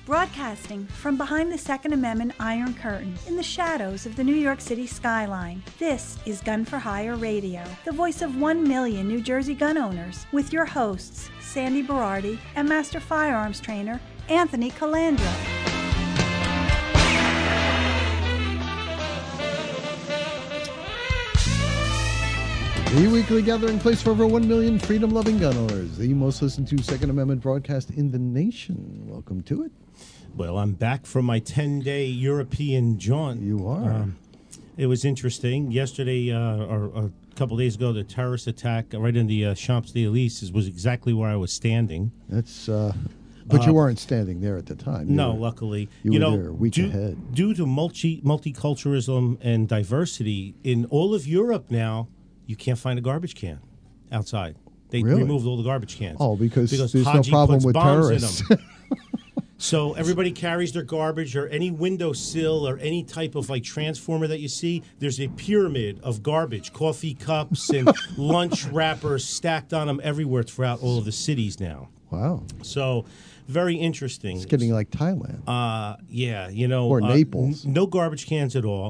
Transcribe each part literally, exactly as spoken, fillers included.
Broadcasting from behind the Second Amendment Iron Curtain in the shadows of the New York City skyline, this is Gun for Hire Radio, the voice of one million New Jersey gun owners, with your hosts, Sandy Berardi and Master Firearms Trainer, Anthony Calandra. The weekly gathering place for over one million freedom-loving gun owners, the most listened to Second Amendment broadcast in the nation. Welcome to it. Well, I'm back from my ten-day European jaunt. You are. Um, it was interesting. Yesterday, uh, or a couple days ago, the terrorist attack right in the uh, Champs-Élysées was exactly where I was standing. That's, uh, but you uh, weren't standing there at the time. You no, were, luckily. You, you were know, there a week due, ahead. Due to multi multiculturalism and diversity, in all of Europe now, you can't find a garbage can outside. They really? removed all the garbage cans. Oh, because, because there's Haji no problem puts with bombs terrorists. In them. So everybody carries their garbage, or any windowsill or any type of like transformer that you see, there's a pyramid of garbage, coffee cups and lunch wrappers stacked on them everywhere throughout all of the cities now. Wow. So very interesting. It's getting like Thailand. Uh, yeah, you know. Or uh, Naples. N- no garbage cans at all.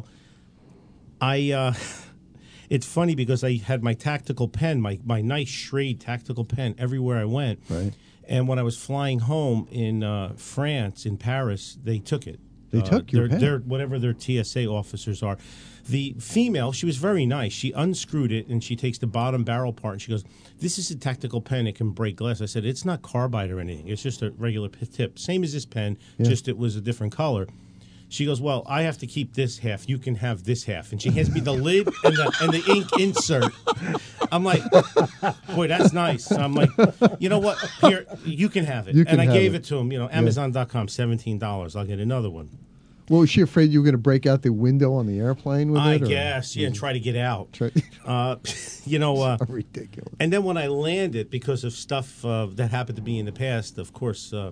I... Uh, It's funny because I had my tactical pen, my, my nice Schrade tactical pen everywhere I went. Right. And when I was flying home in uh, France, in Paris, they took it. They uh, took your their, pen? their, whatever their T S A officers are. The female, she was very nice. She unscrewed it, and she takes the bottom barrel part, and she goes, this is a tactical pen. It can break glass. I said, it's not carbide or anything. It's just a regular tip. Same as this pen, Yeah. just it was a different color. She goes, well, I have to keep this half. You can have this half. And she hands me the lid and the, and the ink insert. I'm like, boy, that's nice. I'm like, you know what? Here, you can have it. You can and I have gave it. it to him. You know, Amazon dot com, seventeen dollars. I'll get another one. Well, was she afraid you were going to break out the window on the airplane with I it? I guess, yeah, and try to get out. Try- uh, you know, uh, ridiculous. And then when I landed, because of stuff uh, that happened to me in the past, of course, uh,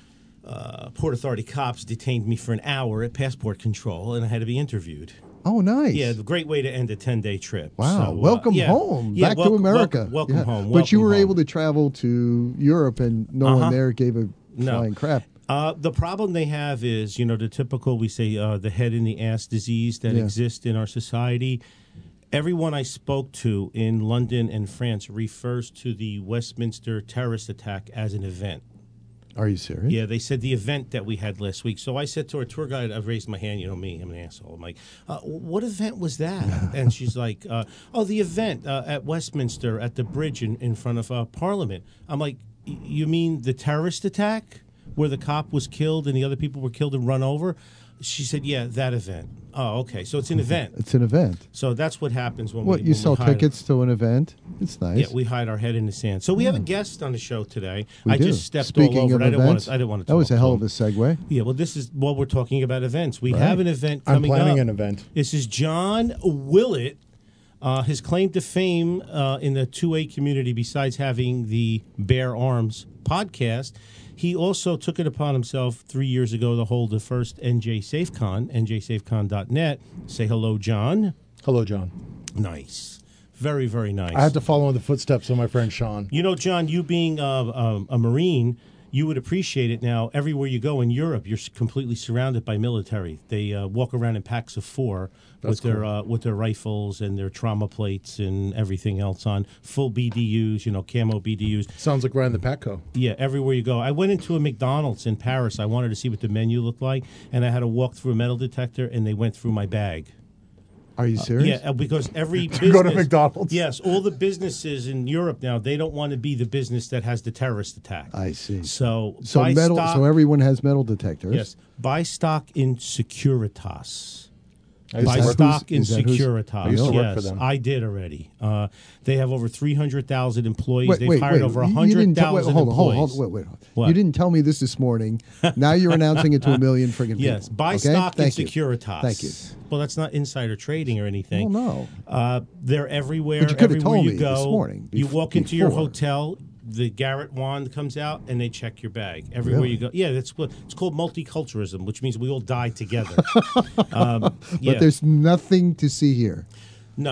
uh, Port Authority cops detained me for an hour at passport control, and I had to be interviewed. Oh, nice. Yeah, the great way to end a ten-day trip. Wow. So, uh, welcome yeah. home. Yeah, Back wel- to America. Welcome, welcome Yeah. home. But you welcome were home. able to travel to Europe, and no Uh-huh. one there gave a No. flying crap. Uh, the problem they have is, you know, the typical, we say, uh, the head in the ass disease that Yeah. exists in our society. Everyone I spoke to in London and France refers to the Westminster terrorist attack as an event. Are you serious? Yeah, they said the event that we had last week. So I said to our tour guide, I've raised my hand, you know me, I'm an asshole. I'm like, uh, what event was that? And she's like, uh, oh, the event uh, at Westminster at the bridge in, in front of uh, Parliament. I'm like, you mean the terrorist attack where the cop was killed and the other people were killed and run over? She said, yeah, that event. Oh, okay. So it's an event. It's an event. So that's what happens when What, we you when sell we hide, tickets to an event? It's nice. Yeah, we hide our head in the sand. So we have a guest on the show today. We I do. just stepped Speaking all over of it. I didn't want events, to. I didn't want to. That was talk a hell to of a him. segue. Yeah, well, this is while we're talking about events. We Right. have an event I'm coming planning up. an event. This is John Willett. Uh, his claim to fame uh, in the two A community, besides having the Bear Arms podcast, he also took it upon himself three years ago to hold the first N J SafeCon, N J Safe Con dot net. Say hello, John. Hello, John. Nice. Very, very nice. I had to follow in the footsteps of my friend Sean. You know, John, you being uh, um, a Marine, you would appreciate it now. Everywhere you go in Europe, you're s- completely surrounded by military. They uh, walk around in packs of four That's with their cool. uh, with their rifles and their trauma plates and everything else on. Full B D Us, you know, camo B D Us. Sounds like Ryan the Patco. Yeah, everywhere you go. I went into a McDonald's in Paris. I wanted to see what the menu looked like, and I had to walk through a metal detector, and they went through my bag. Are you serious? Yeah, uh, because every To business, go to McDonald's? Yes, all the businesses in Europe now, they don't want to be the business that has the terrorist attack. I see. So, So buy metal. stock, So everyone has metal detectors. yes, buy stock in Securitas. I used Buy to work- stock in is that who's- Securitas. I used to work yes, for them. I did already. Uh, they have over three hundred thousand employees. Wait, They've wait, hired wait. over You- you one hundred didn't tell- wait, thousand hold on, hold on, employees. hold on, wait, wait. What? You didn't tell me this this morning. Now you're announcing it to a million friggin' people. Yes, buy okay? stock Thank in you. Securitas. Thank you. Well, that's not insider trading or anything. Well, no. Uh, they're everywhere. But you could have everywhere told you me go. this morning, you bef- walk into your before. hotel, the Garrett wand comes out, and they check your bag. Everywhere Really? you go. Yeah, that's what it's called multiculturalism, which means we all die together. um, yeah. But there's nothing to see here. No.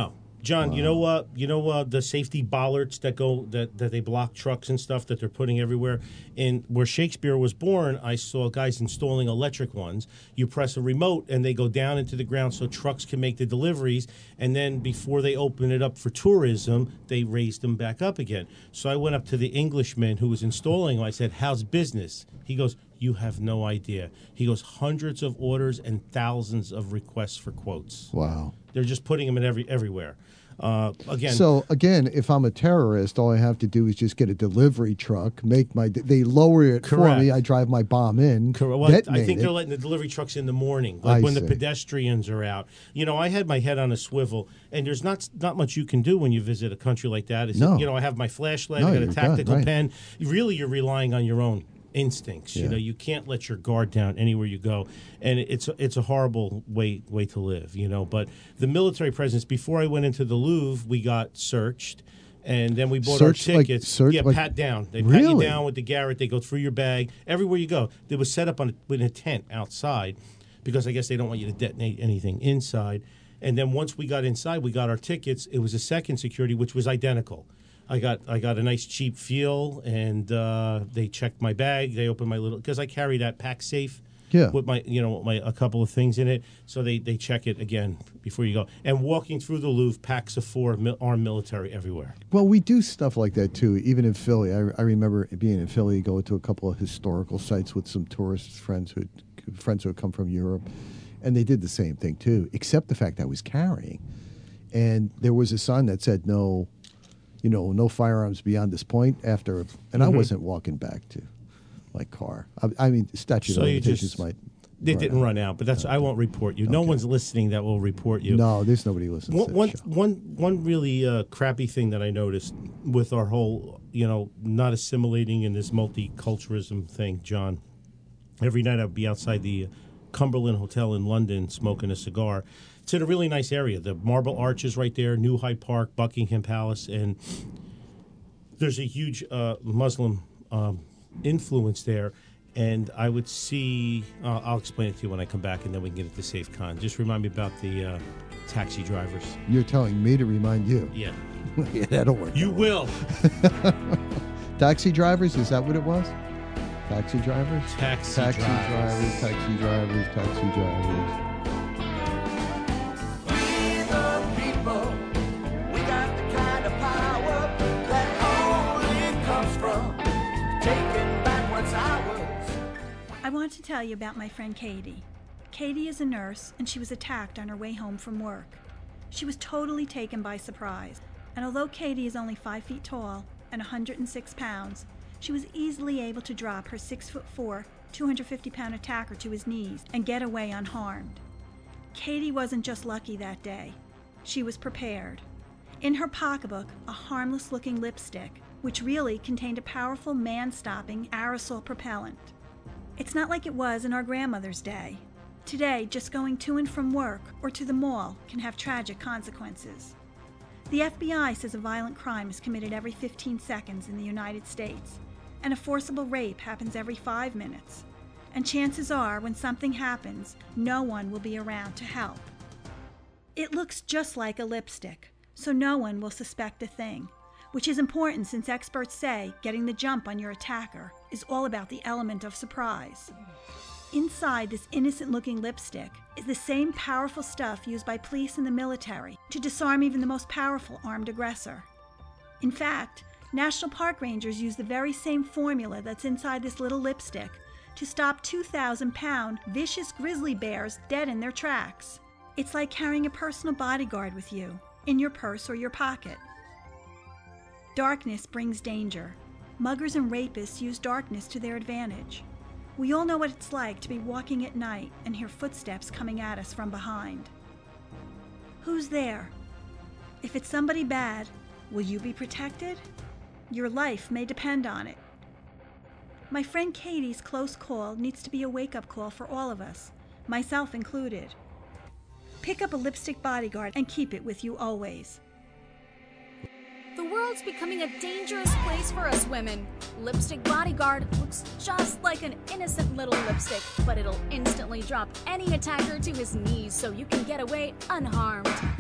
John, you know uh, you know uh, the safety bollards that go that, that they block trucks and stuff that they're putting everywhere. In where Shakespeare was born, I saw guys installing electric ones. You press a remote and they go down into the ground so trucks can make the deliveries. And then before they open it up for tourism, they raise them back up again. So I went up to the Englishman who was installing them. I said, "How's business?" He goes, "You have no idea." He goes, "Hundreds of orders and thousands of requests for quotes." Wow. They're just putting them in every everywhere. Uh, again, So again, if I'm a terrorist, all I have to do is just get a delivery truck, make my. They lower it for Correct. me. I drive my bomb in. Correct. Well, I detonate think it. they're letting the delivery trucks in the morning, like I when the see. pedestrians are out. You know, I had my head on a swivel, and there's not not much you can do when you visit a country like that. Is No. You know, I have my flashlight, No, I got a you're done, tactical right. pen. Really, you're relying on your own instincts. Yeah. You know, you can't let your guard down anywhere you go, and it's it's a horrible way way to live. You know, but the military presence. Before I went into the Louvre, we got searched. And then we bought Searched, our like, tickets. searched, yeah, like- pat down. They pat you Really? down with the Garrett. They go through your bag everywhere you go. They was set up on a, with a tent outside because I guess they don't want you to detonate anything inside. And then once we got inside, we got our tickets. It was a second security, which was identical. I got I got a nice cheap feel, and uh, they checked my bag. They opened my little because I carry that pack safe. Yeah. With my, you know, with my a couple of things in it, so they, they check it again before you go. And walking through the Louvre, packs of four mil, armed military everywhere. Well, we do stuff like that too, even in Philly. I, I remember being in Philly, going to a couple of historical sites with some tourist friends who friends who had come from Europe, and they did the same thing too, except the fact I was carrying, and there was a sign that said no, you know, no firearms beyond this point. After, and I Mhm. wasn't walking back to my car. I, I mean, statute So of you limitations just- might. They run didn't out. run out, but that's I won't report you. No Okay. one's listening that will report you. No, there's nobody listening. One, to one, this show. one, one really uh, crappy thing that I noticed with our whole, you know, not assimilating in this multiculturalism thing, John. Every night I'd be outside the Cumberland Hotel in London smoking a cigar. It's in a really nice area. The Marble Arches right there, New Hyde Park, Buckingham Palace, and there's a huge uh, Muslim um, influence there. And I would see, uh, I'll explain it to you when I come back, and then we can get into SafeCon. Just remind me about the uh, taxi drivers. You're telling me to remind you. Yeah. Yeah, that'll work. You will. Taxi drivers, is that what it was? Taxi drivers? Taxi, Taxi drivers. drivers, taxi drivers, taxi drivers. We the people, we got the kind of power that only comes from taking back what's ours. I want to tell you about my friend Katie. Katie is a nurse, and she was attacked on her way home from work. She was totally taken by surprise, and although Katie is only five feet tall and one hundred six pounds, she was easily able to drop her six foot four, two hundred fifty pound attacker to his knees and get away unharmed. Katie wasn't just lucky that day. She was prepared. In her pocketbook, a harmless-looking lipstick, which really contained a powerful man-stopping aerosol propellant. It's not like it was in our grandmother's day. Today, just going to and from work or to the mall can have tragic consequences. The F B I says a violent crime is committed every fifteen seconds in the United States, and a forcible rape happens every five minutes. And chances are, when something happens, no one will be around to help. It looks just like a lipstick, so no one will suspect a thing, which is important since experts say getting the jump on your attacker is all about the element of surprise. Inside this innocent-looking lipstick is the same powerful stuff used by police and the military to disarm even the most powerful armed aggressor. In fact, National Park Rangers use the very same formula that's inside this little lipstick to stop two thousand pound vicious grizzly bears dead in their tracks. It's like carrying a personal bodyguard with you, in your purse or your pocket. Darkness brings danger. Muggers and rapists use darkness to their advantage. We all know what it's like to be walking at night and hear footsteps coming at us from behind. Who's there? If it's somebody bad, will you be protected? Your life may depend on it. My friend Katie's close call needs to be a wake-up call for all of us, myself included. Pick up a lipstick bodyguard and keep it with you always. The world's becoming a dangerous place for us women. Lipstick Bodyguard looks just like an innocent little lipstick, but it'll instantly drop any attacker to his knees so you can get away unharmed.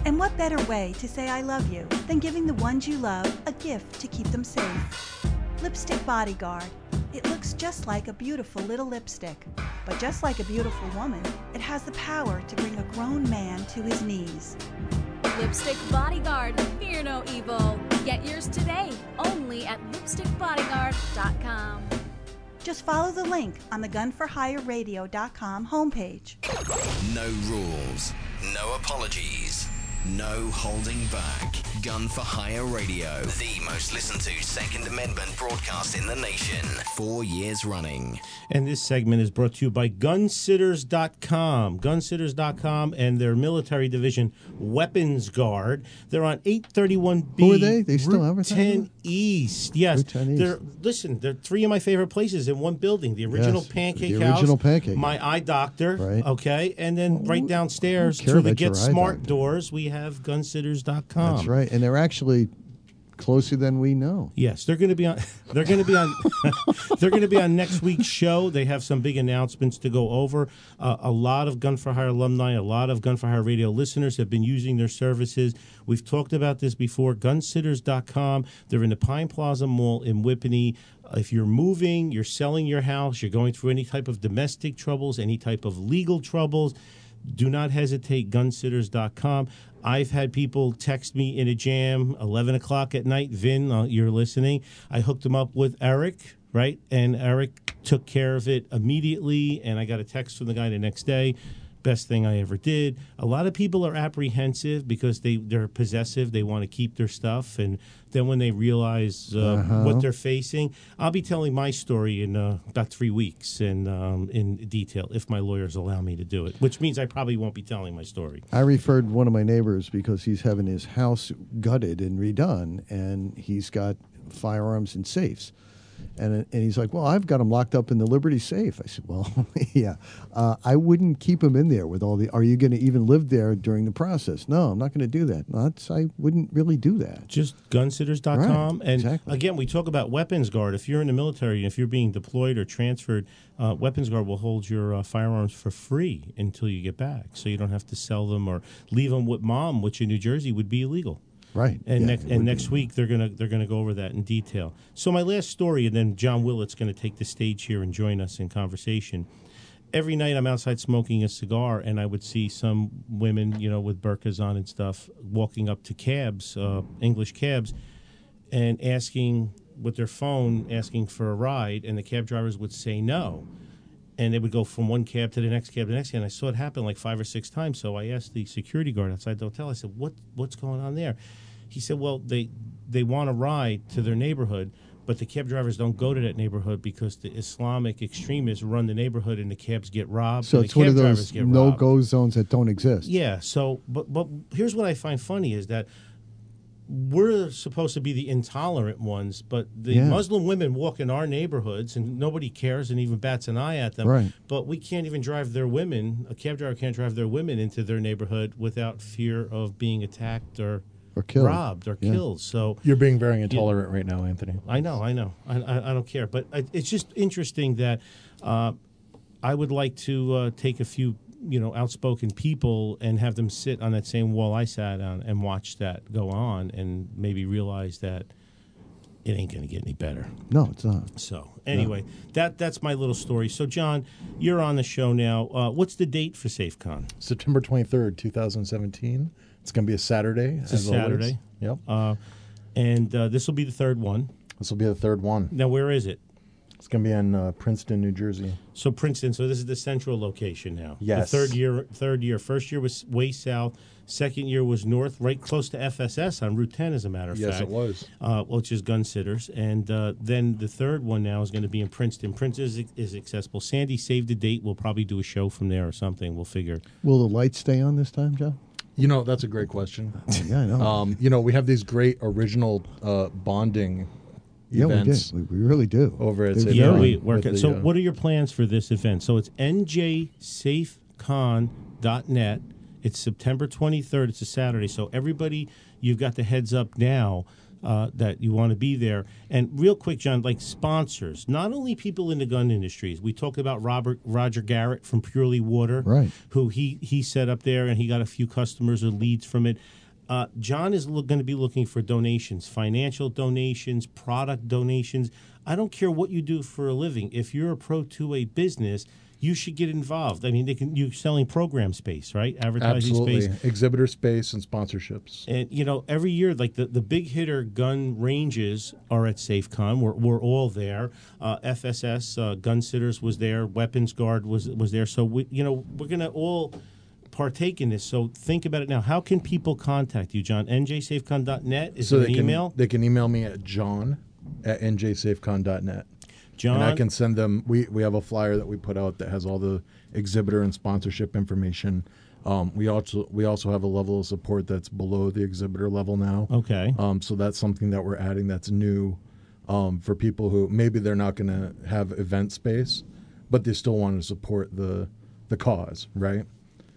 And what better way to say I love you than giving the ones you love a gift to keep them safe? Lipstick Bodyguard. It looks just like a beautiful little lipstick. But just like a beautiful woman, it has the power to bring a grown man to his knees. Lipstick Bodyguard, fear no evil. Get yours today, only at lipstick bodyguard dot com. Just follow the link on the gun for hire radio dot com homepage. No rules, no apologies, no holding back. Gun for Hire Radio, the most listened to Second Amendment broadcast in the nation, four years running. And this segment is brought to you by gun sitters dot com. gun sitters dot com and their military division, Weapons Guard. They're on eight thirty-one B. Who are they? They still Route advertising? ten East. Yes. Route ten East. They're, listen, they're three of my favorite places in one building. The original Yes, Pancake the House. original Pancake. My eye doctor. Right. Okay. And then right downstairs care through the about your Get eye Smart doctor. doors, we have gun sitters dot com. That's right, and they're actually closer than we know. Yes, they're going to be on. They're going to be on. They're going to be on next week's show. They have some big announcements to go over. Uh, a lot of Gun for Hire alumni, a lot of Gun for Hire radio listeners have been using their services. We've talked about this before. gun sitters dot com. They're in the Pine Plaza Mall in Whippany. If you're moving, you're selling your house, you're going through any type of domestic troubles, any type of legal troubles, do not hesitate. gun sitters dot com. I've had people text me in a jam, eleven o'clock at night. Vin, uh, you're listening. I hooked them up with Eric, right? And Eric took care of it immediately, and I got a text from the guy the next day. Best thing I ever did. A lot of people are apprehensive because they, they're possessive. They want to keep their stuff. And then when they realize uh, Uh-huh. what they're facing, I'll be telling my story in uh, about three weeks and um, in detail if my lawyers allow me to do it, which means I probably won't be telling my story. I referred one of my neighbors because he's having his house gutted and redone, and he's got firearms and safes. And and he's like, well, I've got them locked up in the Liberty safe. I said, well, yeah, uh, I wouldn't keep them in there with all the. Are you going to even live there during the process? No, I'm not going to do that. That's, I wouldn't really do that. Just gun sitters dot com. Right, and exactly. again, we talk about Weapons Guard. If you're in the military, if you're being deployed or transferred, uh, Weapons Guard will hold your uh, firearms for free until you get back. So you don't have to sell them or leave them with mom, which in New Jersey would be illegal. Right. And yeah, next it and would next be. week they're gonna they're gonna go over that in detail. So my last story, and then John Willett's gonna take the stage here and join us in conversation. Every night I'm outside smoking a cigar, and I would see some women, you know, with burqas on and stuff, walking up to cabs, uh, English cabs, and asking with their phone, asking for a ride, and the cab drivers would say no. And they would go from one cab to the next cab to the next cab. And I saw it happen like five or six times. So I asked the security guard outside the hotel, I said, what what's going on there? He said, well, they they want a ride to their neighborhood, but the cab drivers don't go to that neighborhood because the Islamic extremists run the neighborhood and the cabs get robbed. So and it's the one cab of drivers those get robbed. no-go zones that don't exist. Yeah, so, but, but here's what I find funny is that we're supposed to be the intolerant ones, but the Yeah. Muslim women walk in our neighborhoods and nobody cares and even bats an eye at them. Right. But we can't even drive their women, a cab driver can't drive their women into their neighborhood without fear of being attacked or, Or killed. robbed or Yeah. killed. So You're being very intolerant right now, Anthony. I know, I know. I, I, I don't care. But I, it's just interesting that uh, I would like to uh, take a few, you know, outspoken people and have them sit on that same wall I sat on and watch that go on and maybe realize that it ain't going to get any better. No, it's not. So anyway, that that's my little story. So, John, you're on the show now. Uh, what's the date for SafeCon? September twenty-third, twenty seventeen. It's going to be a Saturday. It's a as always. Saturday. Yep. Uh, and uh, this will be the third one. This will be the third one. Now, where is it? It's going to be in uh, Princeton, New Jersey. So Princeton. So this is the central location now. Yes. The third year. Third year. First year was way south. Second year was north, right close to F S S on Route ten, as a matter of Yes, fact. it was. Uh, which is Gun Sitters. And uh, then the third one now is going to be in Princeton. Princeton is, is accessible. Sandy saved the date. We'll probably do a show from there or something. We'll figure. Will the lights stay on this time, John? You know, that's a great question. Yeah, I know. Um, you know, we have these great original uh, bonding yeah, events we did. We, we really do. over at They're Safe Yeah, very- we Con work with it. the, So, uh, what are your plans for this event? So, it's N J safe con dot net. It's September twenty-third. It's a Saturday. So, everybody, you've got the heads up now. uh, that you want to be there. And real quick, John, like sponsors, not only people in the gun industries. We talked about Robert Roger Garrett from Purely Water, Right. who he, he set up there, and he got a few customers or leads from it. Uh, John is lo- going to be looking for donations, financial donations, product donations. I don't care what you do for a living. If you're a pro to a business, you should get involved. I mean, they can. You're selling program space, right? Advertising Absolutely. space. Exhibitor space and sponsorships. And, you know, every year, like the, the big hitter gun ranges are at SafeCon. We're, we're all there. Uh, F S S, uh, Gun Sitters was there. Weapons Guard was was there. So, we, you know, we're going to all partake in this. So think about it now. How can people contact you, John? N J Safecon dot net? Is so there they an can, email? They can email me at john at n j safecon dot net. John? And I can send them, we, we have a flyer that we put out that has all the exhibitor and sponsorship information. Um, we also we also have a level of support that's below the exhibitor level now. Okay. Um, so that's something that we're adding that's new um, for people who maybe they're not going to have event space, but they still want to support the the cause, right?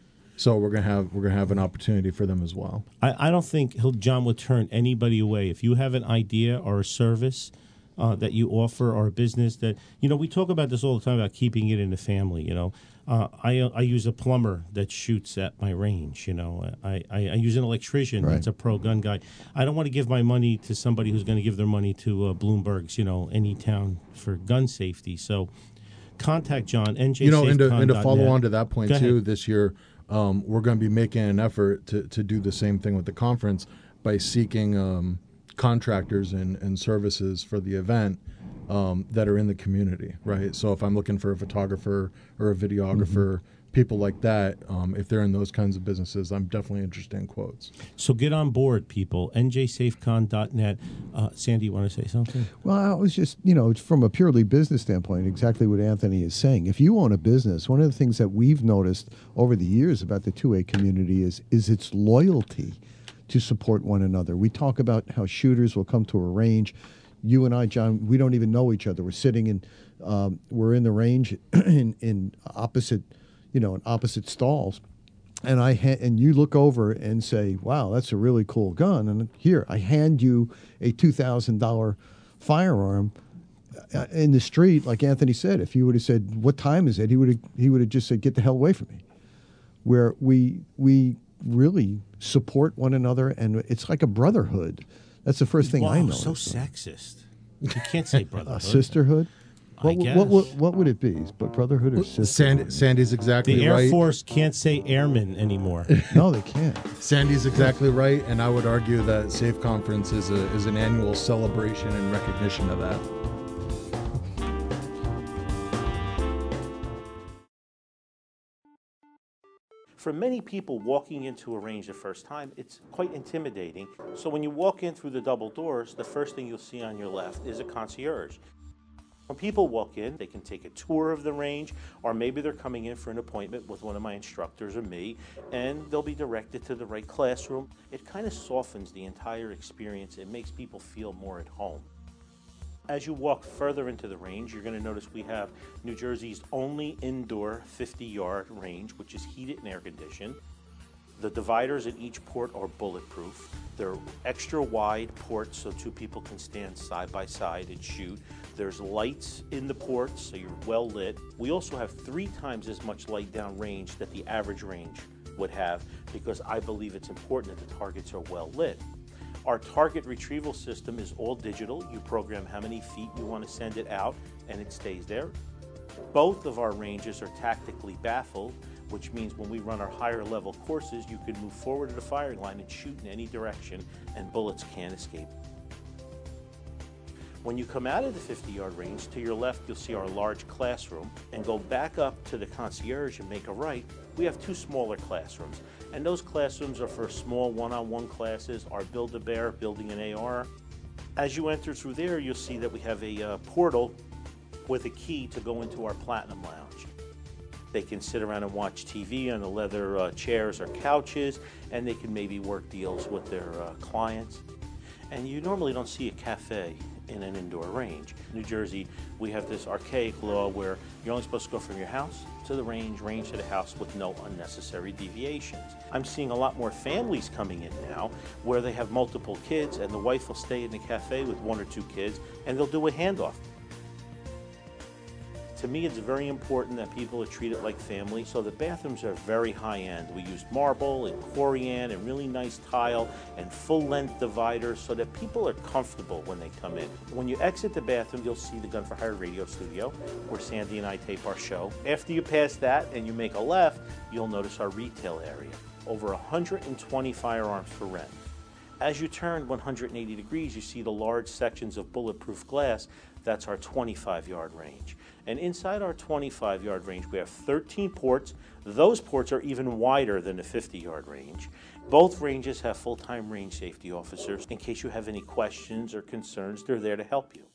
So we're gonna have we're gonna have an opportunity for them as well. I, I don't think he'll, John would turn anybody away. If you have an idea or a service uh, that you offer or a business that, you know, we talk about this all the time about keeping it in the family, you know. Uh, I I use a plumber that shoots at my range, you know. I, I, I use an electrician Right. that's a pro gun guy. I don't want to give my money to somebody who's going to give their money to uh, Bloomberg's, you know, any town for gun safety. So contact John, N J You know, and to, Safecon and to dot follow net. on to that point Go too, ahead. this year um, we're going to be making an effort to, to do the same thing with the conference by seeking um, contractors and, and services for the event um, that are in the community, right? So if I'm looking for a photographer or a videographer, Mm-hmm. people like that, um, if they're in those kinds of businesses, I'm definitely interested in quotes. So get on board, people. N J Safecon dot net. Uh, Sandy, you want to say something? Well, I was just, you know, from a purely business standpoint, exactly what Anthony is saying. If you own a business, one of the things that we've noticed over the years about the two A community is is its loyalty to support one another. We talk about how shooters will come to a range. You and I, John, we don't even know each other. We're sitting in, um, we're in the range in, in opposite, you know, in opposite stalls. And I ha- and you look over and say, "Wow, that's a really cool gun." And here, I hand you a two thousand dollar firearm uh, in the street, like Anthony said. If you would have said, "What time is it?" he would have he would have just said, "Get the hell away from me." Where we we really support one another, and it's like a brotherhood. That's the first thing Wow, I know. so sexist. You can't say brotherhood. A sisterhood. I What, guess. what, what, what would it be? But brotherhood or sisterhood? Sandy, Sandy's exactly The Air right. Force can't say airman anymore. No, they can't. Sandy's exactly right, and I would argue that Safe Conference is a is an annual celebration and recognition of that. For many people walking into a range the first time, it's quite intimidating. So when you walk in through the double doors, the first thing you'll see on your left is a concierge. When people walk in, they can take a tour of the range, or maybe they're coming in for an appointment with one of my instructors or me, and they'll be directed to the right classroom. It kind of softens the entire experience. It makes people feel more at home. As you walk further into the range, you're going to notice we have New Jersey's only indoor fifty-yard range, which is heated and air-conditioned. The dividers at each port are bulletproof. They're extra wide ports so two people can stand side by side and shoot. There's lights in the ports, so you're well lit. We also have three times as much light down range that the average range would have, because I believe it's important that the targets are well lit. Our target retrieval system is all digital. You program how many feet you want to send it out, and it stays there. Both of our ranges are tactically baffled, which means when we run our higher level courses, you can move forward to the firing line and shoot in any direction, and bullets can't escape. When you come out of the fifty-yard range, to your left you'll see our large classroom, and go back up to the concierge and make a right. We have two smaller classrooms, and those classrooms are for small one-on-one classes, our Build-A-Bear, building an A R. As you enter through there, you'll see that we have a uh, portal with a key to go into our Platinum Lounge. They can sit around and watch T V on the leather uh, chairs or couches, and they can maybe work deals with their uh, clients. And you normally don't see a cafe in an indoor range. New Jersey we have this archaic law where you're only supposed to go from your house to the range, range to the house with no unnecessary deviations. I'm seeing a lot more families coming in now where they have multiple kids and the wife will stay in the cafe with one or two kids and they'll do a handoff. To me, it's very important that people are treated like family, so the bathrooms are very high-end. We used marble and corian and really nice tile and full-length dividers so that people are comfortable when they come in. When you exit the bathroom, you'll see the Gun for Hire radio studio, where Sandy and I tape our show. After you pass that and you make a left, you'll notice our retail area. Over one hundred twenty firearms for rent. As you turn one hundred eighty degrees, you see the large sections of bulletproof glass. That's our twenty-five yard range. And inside our twenty-five yard range, we have thirteen ports. Those ports are even wider than the fifty yard range. Both ranges have full-time range safety officers. In case you have any questions or concerns, they're there to help you.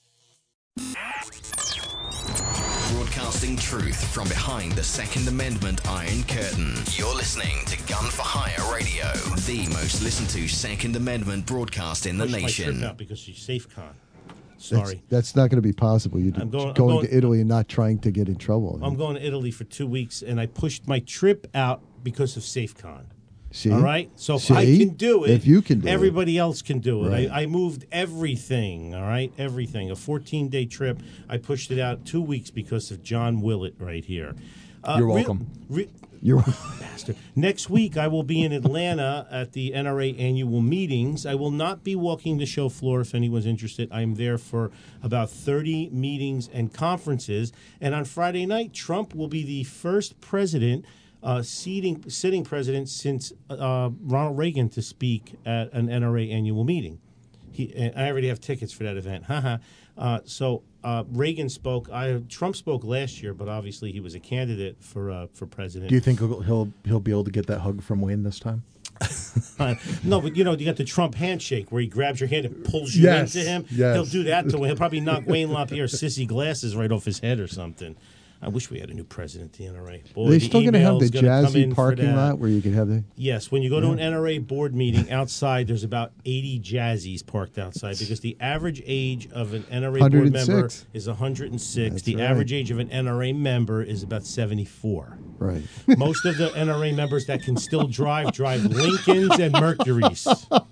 Broadcasting truth from behind the Second Amendment Iron Curtain. You're listening to Gun for Hire Radio, the most listened to Second Amendment broadcast in the Pushed nation. My trip out because she's SafeCon. Sorry. That's, that's not going to be possible. You're I'm going, going, I'm going to Italy and not trying to get in trouble. I'm going to Italy for two weeks, and I pushed my trip out because of SafeCon. See? All right? So if See? I can do it, If you can do everybody else can do it. Right. I, I moved everything, all right? Everything. A fourteen day trip. I pushed it out two weeks because of John Willett right here. Uh, You're real- welcome. re- You're Bastard. Next week, I will be in Atlanta at the N R A annual meetings. I will not be walking the show floor if anyone's interested. I'm there for about thirty meetings and conferences. And on Friday night, Trump will be the first president, uh, seating, sitting president since uh, Ronald Reagan to speak at an N R A annual meeting. He, and I already have tickets for that event. Haha. uh, so uh, Reagan spoke. I, Trump spoke last year, but obviously he was a candidate for uh, for president. Do you think he'll, he'll he'll be able to get that hug from Wayne this time? Uh, no, but you know, you got the Trump handshake where he grabs your hand and pulls you Yes, into him. yes. He'll do that to him. He'll probably knock Wayne LaPierre's sissy glasses right off his head or something. I wish we had a new president at the N R A. Boy, Are they the still going to have the email's gonna come in jazzy for parking that. lot where you can have the? Yes, when you go to an N R A board meeting outside, there's about eighty jazzies parked outside because the average age of an N R A board member one hundred six. is one hundred six. That's The right. average age of an N R A member is about seventy-four. Right. Most of the N R A members that can still drive drive Lincolns and Mercuries.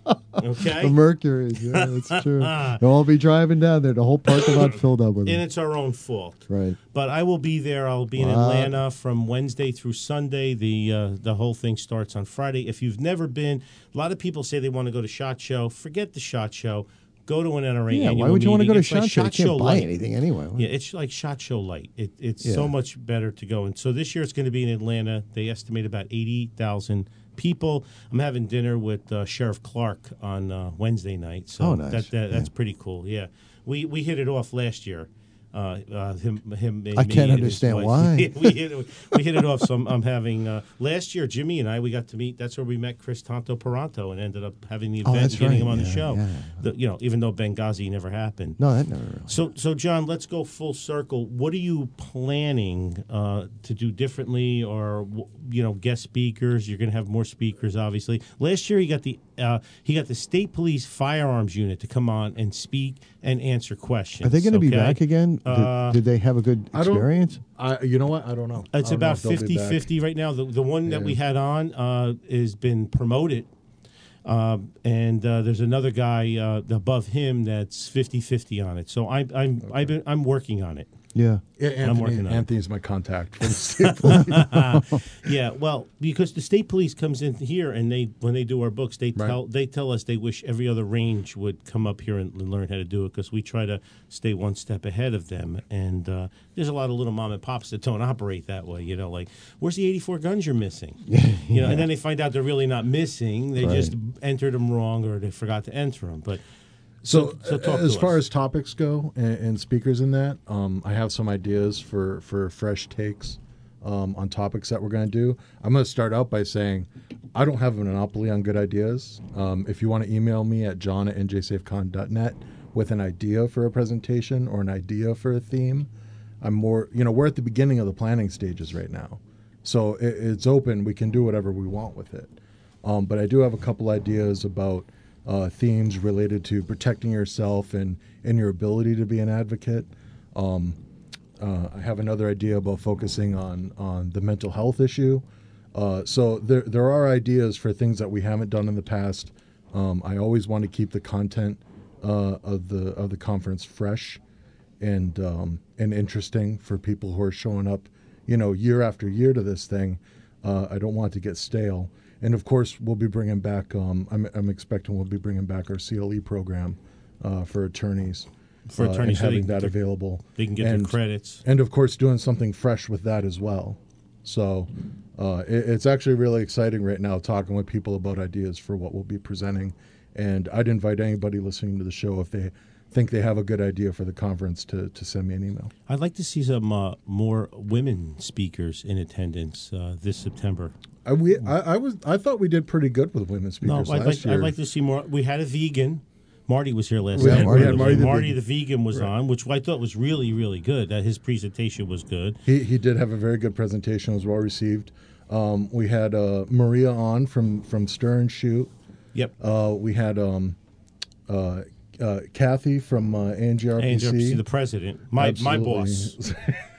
Okay? The Mercury. Yeah, that's true. They'll all be driving down there. The whole parking lot filled up with And them. it's our own fault. Right. But I will be there. I'll be in Wow. Atlanta from Wednesday through Sunday. The uh, the whole thing starts on Friday. If you've never been, a lot of people say they want to go to SHOT Show. Forget the SHOT Show. Go to an N R A Yeah, annual why would you want to go to meeting. It's SHOT like Show? You can't buy Light. anything anyway. Yeah, it's like SHOT Show Light. It, it's Yeah. so much better to go. And so this year it's going to be in Atlanta. They estimate about eighty thousand people. I'm having dinner with uh, Sheriff Clark on uh, Wednesday night. So Oh, nice. that, that, that's Yeah. pretty cool. Yeah, we we hit it off last year. Uh, uh, him, him, and I me can't and his understand wife. why. we hit it, we hit it off. So I'm, I'm having uh, last year. Jimmy and I we got to meet. That's where we met Chris Tanto Peranto and ended up having the Oh, event that's and getting right. him on the Yeah, show. yeah. The, you know, even though Benghazi never happened. No, that never really. So, so John, let's go full circle. What are you planning uh, to do differently, or you know, guest speakers? You're going to have more speakers, obviously. Last year, he got the uh, he got the state police firearms unit to come on and speak and answer questions. Are they going to be okay? back again? Did, Uh, did they have a good I don't- experience? I, you know what? I don't know. I It's don't know about if they'll be back. fifty-fifty right now. The the one that Yeah. we had on uh, has been promoted. Um, and uh, there's another guy uh, above him that's fifty-fifty on it. So I, I'm I've been, I'm working on it. Yeah. Yeah, Anthony, working on it. Anthony's my contact for the state police. Yeah, well, because the state police comes in here and they when they do our books, they Right. tell they tell us they wish every other range would come up here and learn how to do it because we try to stay one step ahead of them. And uh, there's a lot of little mom and pops that don't operate that way. You know, like where's the eighty-four guns you're missing? You know, and then they find out they're really not missing. They Right. just entered them wrong or they forgot to enter them. But So, so talk as to far us. as topics go and, and speakers in that, um, I have some ideas for, for fresh takes um, on topics that we're going to do. I'm going to start out by saying I don't have a monopoly on good ideas. Um, if you want to email me at john at n j safecon dot net with an idea for a presentation or an idea for a theme, I'm more, you know, we're at the beginning of the planning stages right now. So it, it's open. We can do whatever we want with it. Um, but I do have a couple ideas about uh, themes related to protecting yourself and, and your ability to be an advocate. Um, uh, I have another idea about focusing on on the mental health issue. Uh, so there there are ideas for things that we haven't done in the past. Um, I always want to keep the content uh, of the of the conference fresh and um, and interesting for people who are showing up, you know, year after year to this thing. Uh, I don't want it to get stale. And of course, we'll be bringing back. Um, I'm, I'm expecting we'll be bringing back our C L E program uh, for attorneys. For uh, and attorneys, so they having can that get- available. They can get and, their credits. and of course, doing something fresh with that as well. So uh, it, it's actually really exciting right now talking with people about ideas for what we'll be presenting. And I'd invite anybody listening to the show, if they think they have a good idea for the conference, to, to send me an email. I'd like to see some uh, more women speakers in attendance uh, this September. I, we, I, I was I thought we did pretty good with women No, speakers I'd last like, year. I'd like to see more. We had a vegan. Marty was here last We night. had Marty- we had Marty the Marty vegan. the vegan was on, which I thought was really, really good. That his presentation was good. He he did have a very good presentation. It was well received. Um, we had uh, Maria on from from Stir and Shoot. Yep. Uh, we had um, uh, uh, Kathy from uh, A N G R P C. A N G R P C, the president, my my Absolutely. boss.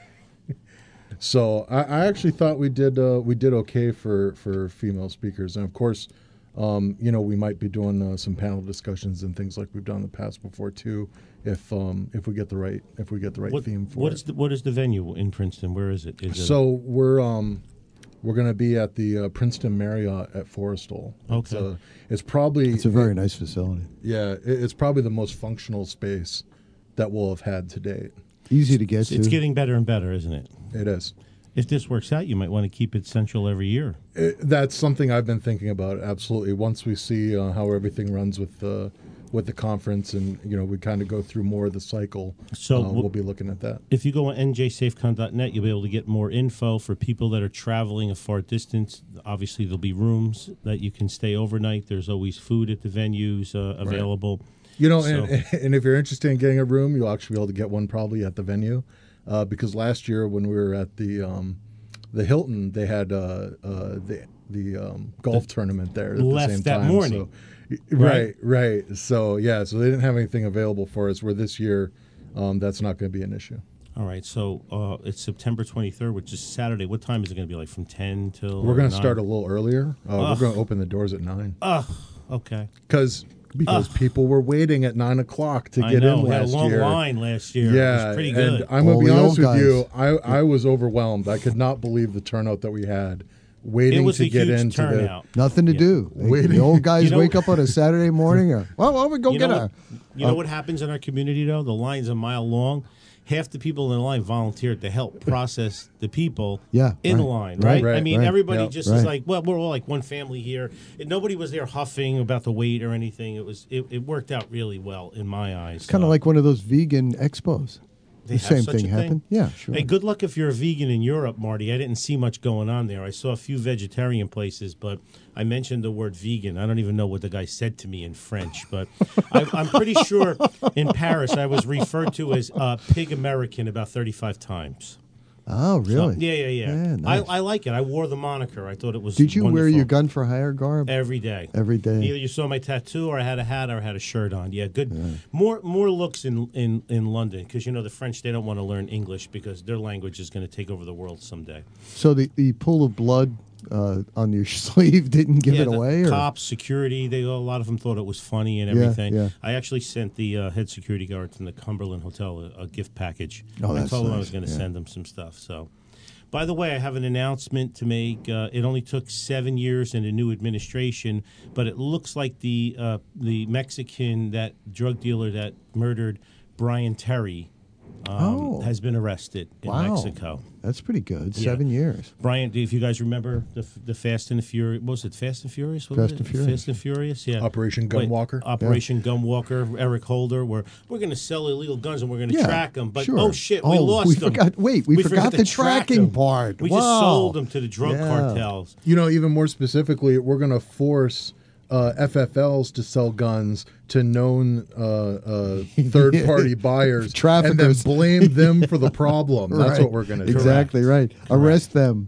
So I, I actually thought we did uh, we did okay for, for female speakers, and of course, um, you know, we might be doing uh, some panel discussions and things like we've done in the past before too, if um, if we get the right if we get the right What, theme for what it. is the, what is the venue in Princeton? Where is it? Is it So we're um, we're going to be at the uh, Princeton Marriott at Forrestal. It's, Okay. uh, it's probably It's a very nice facility. yeah, it, it's probably the most functional space that we'll have had to date. Easy to get it's, to. it's getting better and better, isn't it? It is. If this works out, you might want to keep it central every year. It, that's something I've been thinking about. Absolutely. Once we see uh, how everything runs with the with the conference, and you know, we kind of go through more of the cycle. So uh, w- we'll be looking at that. If you go on N J Safecon dot net, you'll be able to get more info for people that are traveling a far distance. Obviously, there'll be rooms that you can stay overnight. There's always food at the venues uh, available. You know, So- and, and if you're interested in getting a room, you'll actually be able to get one probably at the venue, uh, because last year when we were at the um, the Hilton, they had uh, uh, the the um, golf tournament there at Left the same that time. morning. So, right, right. So yeah, so they didn't have anything available for us. Where this year, um, that's not going to be an issue. All right, so uh, it's September twenty-third, which is Saturday. What time is it going to be? Like from ten till We're going to nine? start a little earlier. Uh, Ugh. we're going to open the doors at nine Ugh, okay. because because people were waiting at nine o'clock to I get know. in We had a last long year. line last year. It Yeah, was pretty and good. I'm gonna All be the honest with old you. guys. I I was overwhelmed. I could not believe the turnout that we had, waiting It was to a get huge into turnout. Nothing to Yeah. do. They- Waiting. The old guys You know- wake up on a Saturday morning, or well, well we go You get know, a. what, you know what happens in our community, though? The line's a mile long. Half the people in the line volunteered to help process the people Yeah, in the right. line, Right, right? I right, mean, right. everybody Yeah, just right. is like, well, we're all like one family here. And nobody was there huffing about the wait or anything. It was it, it worked out really well in my eyes. Kind of Uh, like one of those vegan expos. They the have same such thing a thing? happened. Yeah, sure. Hey, good luck if you're a vegan in Europe, Marty. I didn't see much going on there. I saw a few vegetarian places, but I mentioned the word vegan. I don't even know what the guy said to me in French, but I, I'm pretty sure in Paris I was referred to as uh, pig American about thirty-five times. Oh, So- really? yeah, yeah, yeah. Yeah, nice. I, I like it. I wore the moniker. I thought it was Did you wear wonderful. your gun for hire garb Every day. every day? Either you saw my tattoo, or I had a hat, or I had a shirt on. Yeah, good. More more looks in in, in London, because you know the French, they don't want to learn English because their language is going to take over the world someday. So the, the pool of blood uh, on your sleeve didn't give yeah, it the away? Or? cops, security, they a lot of them thought it was funny and Yeah, everything. yeah. I actually sent the uh, head security guard from the Cumberland Hotel a, a gift package. Oh, I that's told him I nice, was going to yeah. send them some stuff. So. By the way, I have an announcement to make. Uh, it only took seven years in a new administration, but it looks like the uh, the Mexican, that drug dealer that murdered Brian Terry, um, Oh. has been arrested in Wow. Mexico. That's pretty good. Yeah. Seven years. Brian, if you guys remember the the Fast and the Furious, what was it Fast and Furious? What was Fast it? and Furious. Fast and Furious, yeah. Operation Wait, Gunwalker? Operation Gunwalker. Eric Holder. Where we're going to sell illegal guns and we're going to Yeah, track them, but sure. oh shit, we Oh, lost we them. forgot- wait, we forgot to the track tracking 'em. part. We just Wow. sold them to the drug Yeah. cartels. You know, even more specifically, we're going to force uh, F F Ls to sell guns to known uh, uh, third-party buyers, and then Traffickers. blame them for the problem. That's Right. what we're going to do. Exactly right. Arrest them.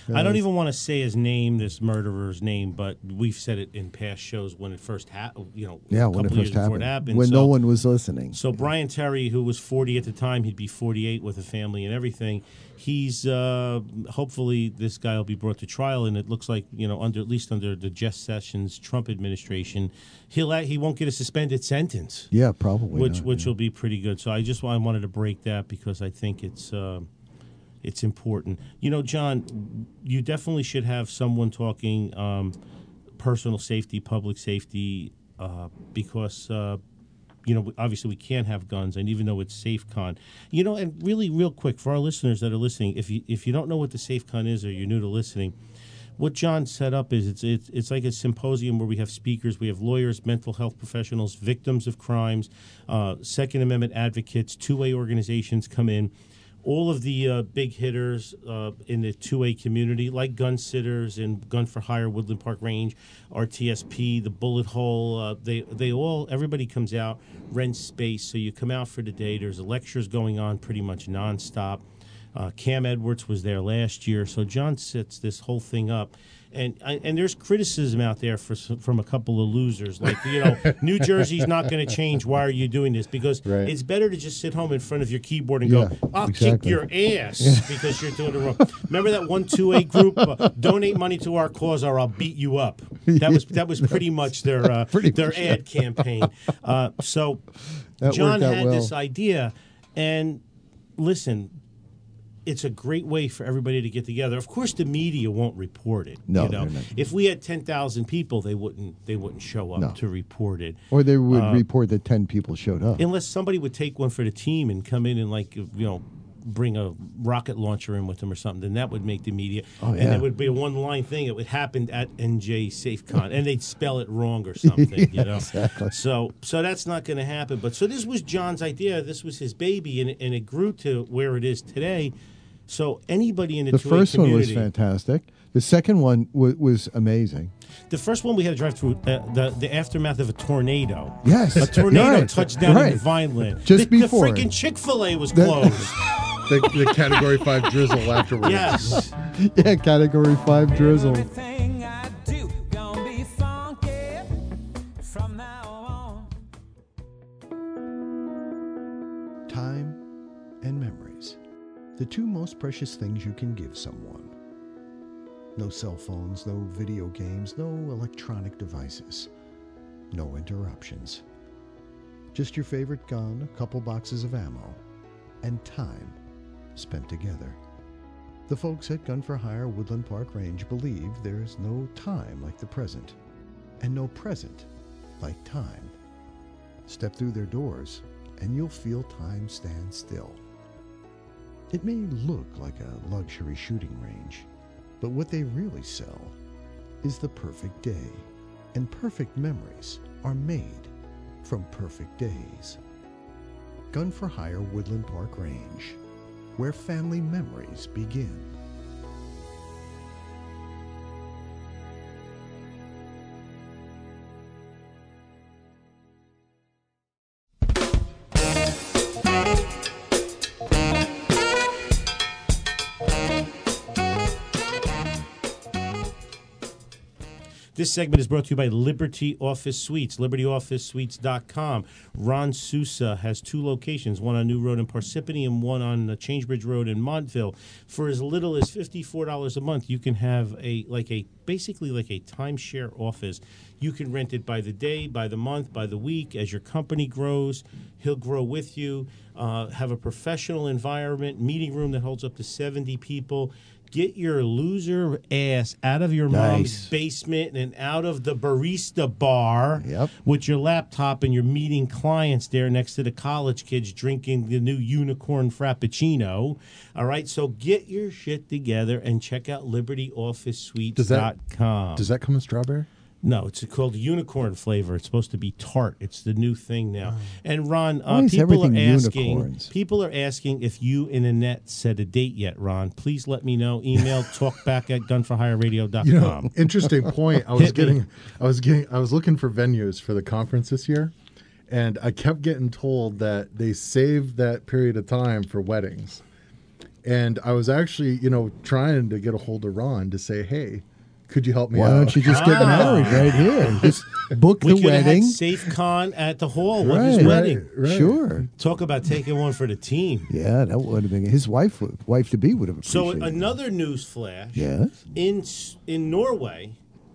I don't even want to say his name, this murderer's name, but we've said it in past shows when it first happened. You know, Yeah, a when it couple first years before happened. it happened. When so, no one was listening. So Brian Terry, who was forty at the time, he'd be forty-eight with a family and everything. He's uh, hopefully this guy will be brought to trial, and it looks like, you know, under at least under the Jeff Sessions Trump administration, he'll he won't get a suspended sentence. Yeah, probably. Which not, which yeah. will be pretty good. So I just I wanted to break that because I think it's uh, it's important. You know, John, you definitely should have someone talking um, personal safety, public safety, uh, because. Uh, You know, obviously we can't have guns, and even though it's SafeCon, you know, and really, real quick for our listeners that are listening, if you if you don't know what the SafeCon is or you're new to listening, what John set up is it's it's it's like a symposium where we have speakers, we have lawyers, mental health professionals, victims of crimes, uh, Second Amendment advocates, two-way organizations come in. All of the uh, big hitters uh, in the two-way community, like Gun Sitters and Gun for Hire, Woodland Park Range, R T S P, the Bullet Hole, uh, they they all, everybody comes out, rents space, so you come out for the day. There's lectures going on pretty much nonstop. Uh, Cam Edwards was there last year, so John sets this whole thing up. And and there's criticism out there for from a couple of losers, like, you know, New Jersey's not going to change. Why are you doing this? Because Right. it's better to just sit home in front of your keyboard and Yeah, go, I'll exactly. kick your ass because you're doing it wrong. Remember that one two A group, uh, donate money to our cause or I'll beat you up. That was that was pretty much their uh, Pretty their much, ad campaign. Uh, so That John worked out had well. this idea, and listen. It's a great way for everybody to get together. Of course, the media won't report it. No, you know? they're not. If we had ten thousand people, they wouldn't. They wouldn't show up No. to report it, Or they would Uh, report that ten people showed up. unless somebody would take one for the team and come in and, like, you know, bring a rocket launcher in with them or something. Then that would make the media. Oh, And yeah. it would be a one-line thing. It would happen at N J SafeCon, and they'd spell it wrong or something. you know, exactly. So, so that's not going to happen. But so this was John's idea. This was his baby, and, and it grew to where it is today. So anybody in the, The two A first one was community, fantastic. The second one w- was amazing. the first one we had to drive through uh, the the aftermath of a tornado. Yes. A tornado Right. touched down Right. in Vineland. Just the, before. the freaking Chick-fil-A was That- closed. The, the Category five drizzle afterwards. Yes. Yeah, Category five drizzle. Everything I do gonna be funky from now on. Time and memories. The two most precious things you can give someone. No cell phones, no video games, no electronic devices. No interruptions. Just your favorite gun, a couple boxes of ammo, and time spent together. The folks at Gun for Hire Woodland Park Range believe there's no time like the present, and no present like time. Step through their doors, and you'll feel time stand still. It may look like a luxury shooting range, but what they really sell is the perfect day, and perfect memories are made from perfect days. Gun for Hire Woodland Park Range, where family memories begin. This segment is brought to you by Liberty Office Suites, liberty office suites dot com. Ron Sousa has two locations, one on New Road in Parsippany and one on uh, Changebridge Road in Montville. For as little as fifty-four dollars a month, you can have a like a basically like a timeshare office. You can rent it by the day, by the month, by the week. As your company grows, he'll grow with you. Uh, have a professional environment, meeting room that holds up to seventy people. Get your loser ass out of your Nice. mom's basement and out of the barista bar Yep. with your laptop, and you're meeting clients there next to the college kids drinking the new unicorn frappuccino. All right, so get your shit together and check out liberty office suites dot com. Does that come in strawberry? No, it's called unicorn flavor. It's supposed to be tart. It's the new thing now. And Ron, Why uh, is people are everything asking. unicorns? People are asking if you and Annette set a date yet. Ron, please let me know. Email talkback at gun for hire radio dot com. You know, interesting point. I was Hit me. getting, I was getting, I was looking for venues for the conference this year, and I kept getting told that they saved that period of time for weddings. And I was actually, you know, trying to get a hold of Ron to say, hey, could you help me Why out? don't you just get Ah. married right here? Just book We the could have wedding. had Safe Con at the hall with his Right. wedding. Right. Sure. Talk about taking one for the team. Yeah, that would have been his wife. would- Wife to be would have So appreciated. it. another news flash. Yes. In in Norway,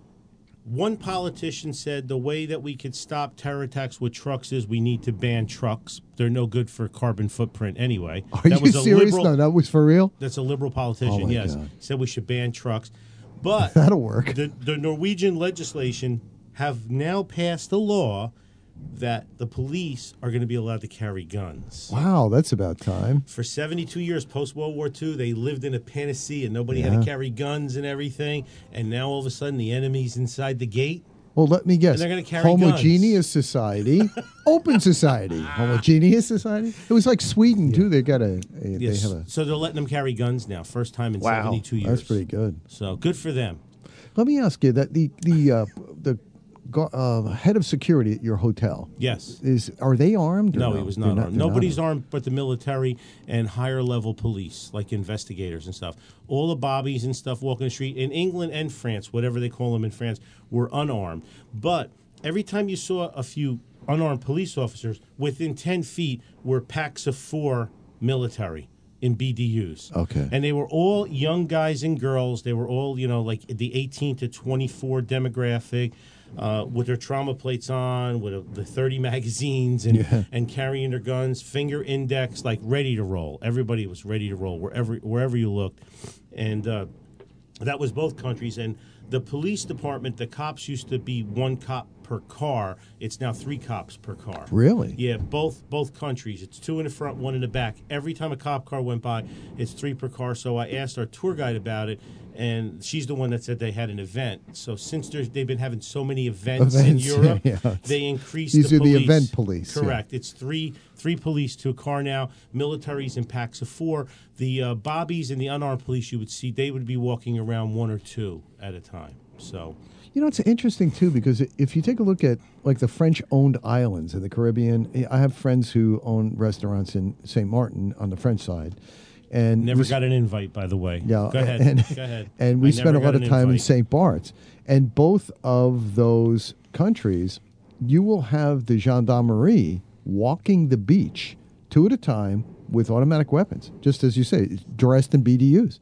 one politician said the way that we could stop terror attacks with trucks is we need to ban trucks. They're no good for carbon footprint anyway. Are that you was a serious? liberal, No, that was for real. That's a liberal politician. Oh, my yes, God. said we should ban trucks, but That'll work. the, the Norwegian legislation have now passed a law that the police are going to be allowed to carry guns. Wow, that's about time. For seventy-two years, post-World War Two, they lived in a panacea and nobody had Yeah. to carry guns and everything. And now all of a sudden the enemy's inside the gate. Well, let me guess. And they're gonna carry Homogeneous society, open society, homogeneous society. It was like Sweden too. They got a, a Yes. they have a. So they're letting them carry guns now. First time in Wow, seventy-two years. that's pretty good. So good for them. Let me ask you that the the uh, the go- uh, head of security at your hotel. Yes. Is are they armed? or No, he was They're not, armed. they're Nobody's armed. armed but the military and higher level police, like investigators and stuff. All the bobbies and stuff walking the street in England and France, whatever they call them in France, were unarmed. But every time you saw a few unarmed police officers, within ten feet were packs of four military in B D Us. Okay. And they were all young guys and girls. They were all, you know, like the eighteen to twenty-four demographic. Uh, with their trauma plates on, with a, the thirty magazines, and Yeah. and carrying their guns, finger index, like ready to roll. Everybody was ready to roll wherever wherever you looked, and uh, that was both countries. And the police department, the cops used to be one cop per car. It's now three cops per car. Really? Yeah, both both countries. It's two in the front, one in the back. Every time a cop car went by, it's three per car. So I asked our tour guide about it, and she's the one that said they had an event. So since there's, they've been having so many events, in Events, Europe, yeah. they increased These the are the police. event police, yeah. Correct. It's three three police to a car now. Militaries in packs of four. The uh, bobbies and the unarmed police you would see, they would be walking around one or two at a time. So You know, it's interesting too because if you take a look at like the French-owned islands in the Caribbean, I have friends who own restaurants in Saint Martin on the French side, and never we- got an invite, by the way. Yeah, Go ahead. And, Go ahead. And we I spent a never lot got of an time in invite. Saint Bart's, and both of those countries, you will have the gendarmerie walking the beach two at a time with automatic weapons, just as you say, dressed in B D Us.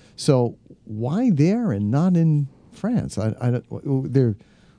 So why there and not in France? I, I don't. They're.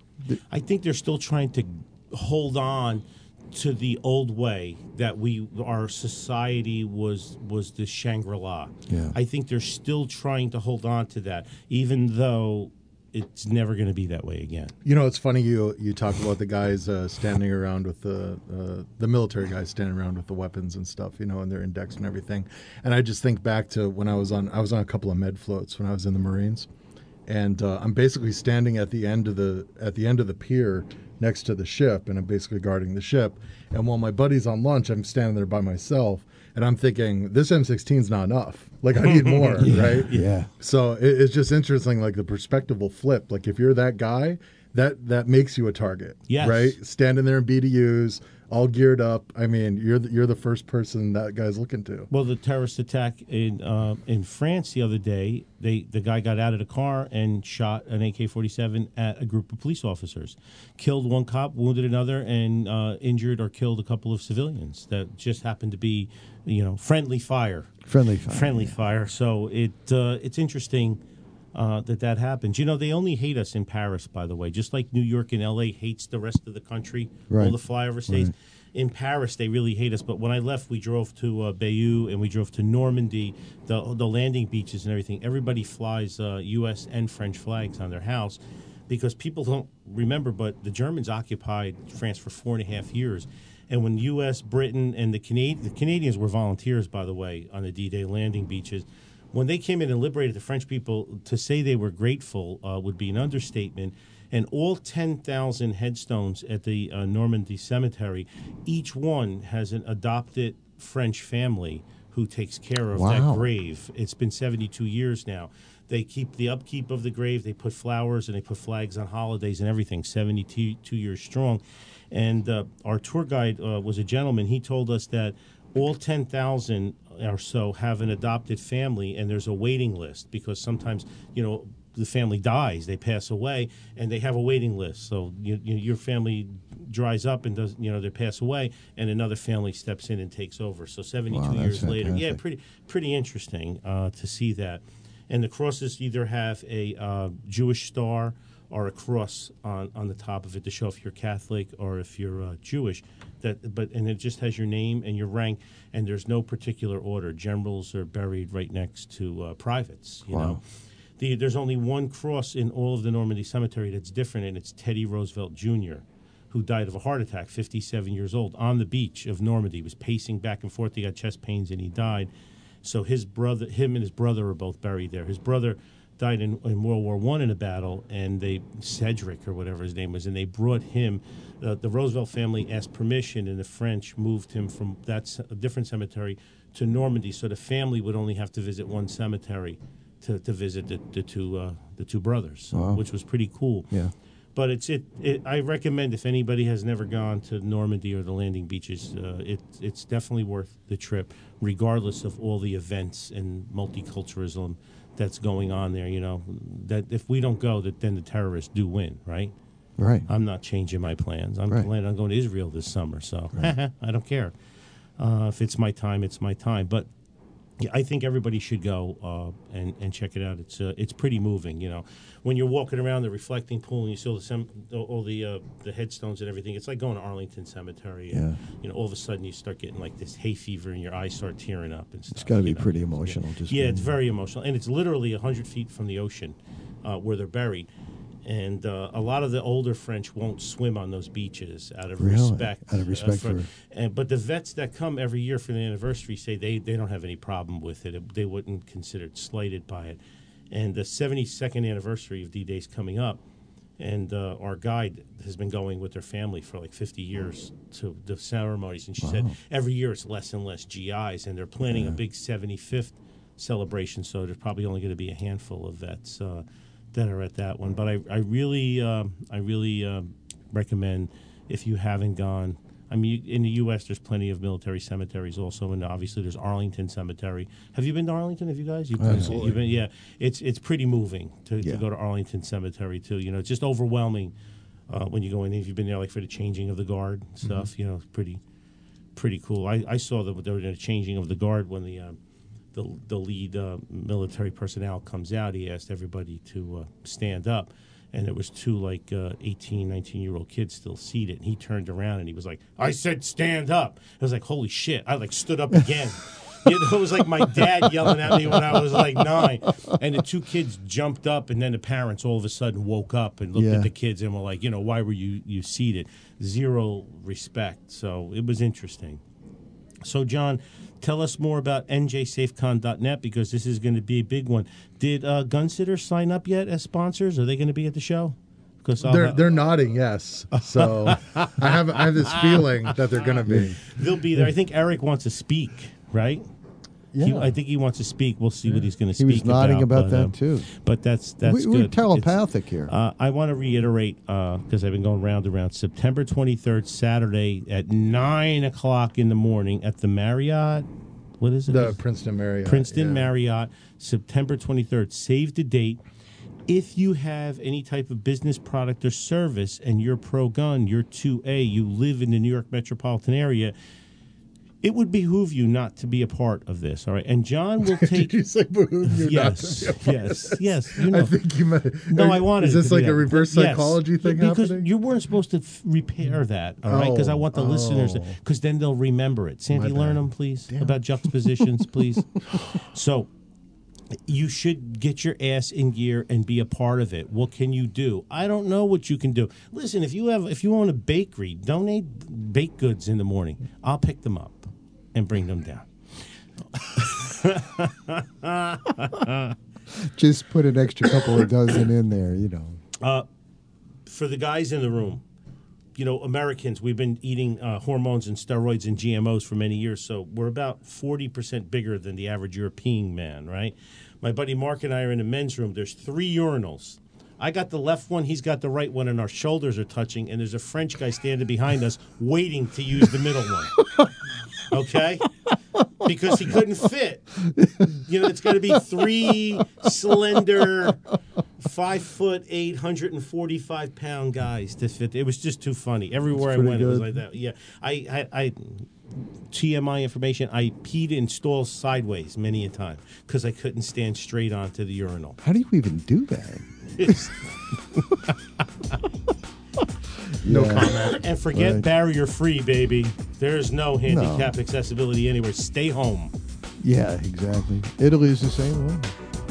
I think they're still trying to hold on to the old way that we our society was was the Shangri-La. Yeah. I think they're still trying to hold on to that, even though it's never going to be that way again. You know, it's funny you you talk about the guys uh, standing around with the uh, the military guys standing around with the weapons and stuff, you know, and their index and everything. And I just think back to when I was on I was on a couple of med floats when I was in the Marines, and uh, I'm basically standing at the end of the at the end of the pier next to the ship, and I'm basically guarding the ship. And while my buddy's on lunch, I'm standing there by myself, and I'm thinking, this M sixteen's not enough. Like, I need more, Yeah, right? yeah. So it, it's just interesting, like, the perspective will flip. Like, if you're that guy, that that makes you a target, Yes. right? Standing there in B D Us, all geared up. I mean, you're the, you're the first person that guy's looking to. Well, the terrorist attack in uh, in France the other day, they the guy got out of the car and shot an A K forty-seven at a group of police officers, killed one cop, wounded another, and uh, injured or killed a couple of civilians. That just happened to be, you know, friendly fire. Friendly fire. Friendly fire. So it uh, it's interesting uh, that that happens. You know, they only hate us in Paris, by the way, just like New York and L A hates the rest of the country, Right. all the flyover states. Right. In Paris, they really hate us. But when I left, we drove to uh, Bayeux and we drove to Normandy, the the landing beaches and everything. Everybody flies uh, U S and French flags on their house because people don't remember, but the Germans occupied France for four and a half years. And when U S, Britain, and the, Canadi- the Canadians were volunteers, by the way, on the D-Day landing beaches, when they came in and liberated the French people, to say they were grateful uh, would be an understatement. And all ten thousand headstones at the uh, Normandy Cemetery, each one has an adopted French family who takes care of Wow. that grave. It's been seventy-two years now. They keep the upkeep of the grave. They put flowers and they put flags on holidays and everything, seventy-two years strong. And uh, our tour guide uh, was a gentleman. He told us that all ten thousand or so have an adopted family, and there's a waiting list because sometimes, you know, the family dies, they pass away, and they have a waiting list. So you, you, your family dries up and does, you know, they pass away, and another family steps in and takes over. So seventy-two Wow, that's years later, yeah, fantastic. pretty pretty interesting uh, to see that. And the crosses either have a uh, Jewish star or a cross on, on the top of it to show if you're Catholic or if you're uh, Jewish. That, but and it just has your name and your rank, and there's no particular order. Generals are buried right next to uh, privates. You Wow. know, the, there's only one cross in all of the Normandy Cemetery that's different, and it's Teddy Roosevelt Junior, who died of a heart attack, fifty-seven years old, on the beach of Normandy. He was pacing back and forth. He got chest pains, and he died. So his brother, him and his brother are both buried there. His brother died in, in World War One in a battle, and they Cedric or whatever his name was, and they brought him. Uh, the Roosevelt family asked permission, and the French moved him from that c- a different cemetery to Normandy, so the family would only have to visit one cemetery to, to visit the, the two uh, the two brothers, Wow. which was pretty cool. Yeah. But it's it, it. I recommend if anybody has never gone to Normandy or the landing beaches, uh, it it's definitely worth the trip, regardless of all the events and multiculturalism that's going on there. You know, that if we don't go, that then the terrorists do win, right? Right. I'm not changing my plans. I'm Right. planning on going to Israel this summer, so I don't care. Uh, if it's my time, it's my time. But yeah, I think everybody should go uh, and and check it out. It's uh, it's pretty moving, you know. When you're walking around the reflecting pool and you see all the sem- all the uh, the headstones and everything, it's like going to Arlington Cemetery. And, Yeah. you know, all of a sudden you start getting like this hay fever and your eyes start tearing up and stuff. It's got to be you know. pretty emotional. Just Yeah, being- it's very emotional, and it's literally a hundred feet from the ocean uh, where they're buried. And uh, a lot of the older French won't swim on those beaches out of Really? respect. Out of respect for- And but the vets that come every year for the anniversary say they, they don't have any problem with it. It- They wouldn't consider it slighted by it. And the seventy-second anniversary of D-Day is coming up, and uh, our guide has been going with their family for like fifty years to the ceremonies. And she said every year it's less and less G Is, and they're planning a big seventy-fifth celebration. So there's probably only going to be a handful of vets uh, that are at that one. But I, I really, um, I really um, recommend if you haven't gone. I mean, in the U S, there's plenty of military cemeteries also, and obviously there's Arlington Cemetery. Have you been to Arlington? Have you guys? You've been, Absolutely. you've been, yeah, it's it's pretty moving to, Yeah. to go to Arlington Cemetery too. You know, it's just overwhelming uh, when you go in. If you've been there, like for the changing of the guard and stuff, Mm-hmm. you know, it's pretty pretty cool. I, I saw that there was a changing of the guard when the um, the the lead uh, military personnel comes out. He asked everybody to uh, stand up. And there was two like uh, eighteen, nineteen-year-old kids still seated. And he turned around and he was like, I said stand up. I was like, holy shit. I like stood up again. You know, it was like my dad yelling at me when I was like nine. And the two kids jumped up, and then the parents all of a sudden woke up and looked Yeah. at the kids and were like, you know, why were you, you seated? Zero respect. So it was interesting. So, John, tell us more about N J Safecon dot net, because this is going to be a big one. Did uh, Gunsitters sign up yet as sponsors? Are they going to be at the show? Because They're they're nodding yes. So I have I have this feeling that they're going to be. they'll be there. I think Eric wants to speak, right? He, Yeah. I think he wants to speak. We'll see what he's going to He speak was nodding about, but, that um, too. But that's that's we, good. We're It's- telepathic here. Uh, I want to reiterate, because I've been going round and round, September twenty-third, Saturday at nine o'clock in the morning at the Marriott. What is it? The Princeton Marriott. Princeton yeah. Marriott, September twenty-third. Save the date. If you have any type of business product or service and you're pro-gun, you're two A, you live in the New York metropolitan area, it would behoove you not to be a part of this, all right? And John will take... Did you say behoove you not to Yes, be a part of yes, this? yes. You know. I think you meant. No, I wanted. Is it this to be like a that. reverse Yes. psychology thing Yeah, because happening? you weren't supposed to f- repair that, all right? Because I Oh, want the listeners, oh. because then they'll remember it. Sandy, My learn bad. them, please, about juxtapositions, please. So you should get your ass in gear and be a part of it. What can you do? I don't know what you can do. Listen, if you have, if you own a bakery, donate baked goods in the morning. I'll pick them up and bring them down. Just put an extra couple of dozen in there, you know. Uh, for the guys in the room, you know, Americans, we've been eating uh, hormones and steroids and G M Os for many years, so we're about forty percent bigger than the average European man, right? My buddy Mark and I are in the men's room. There's three urinals. I got the left one, he's got the right one, and our shoulders are touching, and there's a French guy standing behind us waiting to use the middle one. okay? Because he couldn't fit. You know, it's got to be three slender, five foot eight, hundred and forty-five pound guys to fit. It was just too funny. Everywhere I pretty went, it was good. like that. Yeah, I, I, I, T M I information. I peed in stalls sideways many a time because I couldn't stand straight onto the urinal. How do you even do that? It's- No Yeah. comment. and forget Right. barrier free, baby. There's no handicap accessibility anywhere. Stay home. Yeah, exactly. Italy is the same way.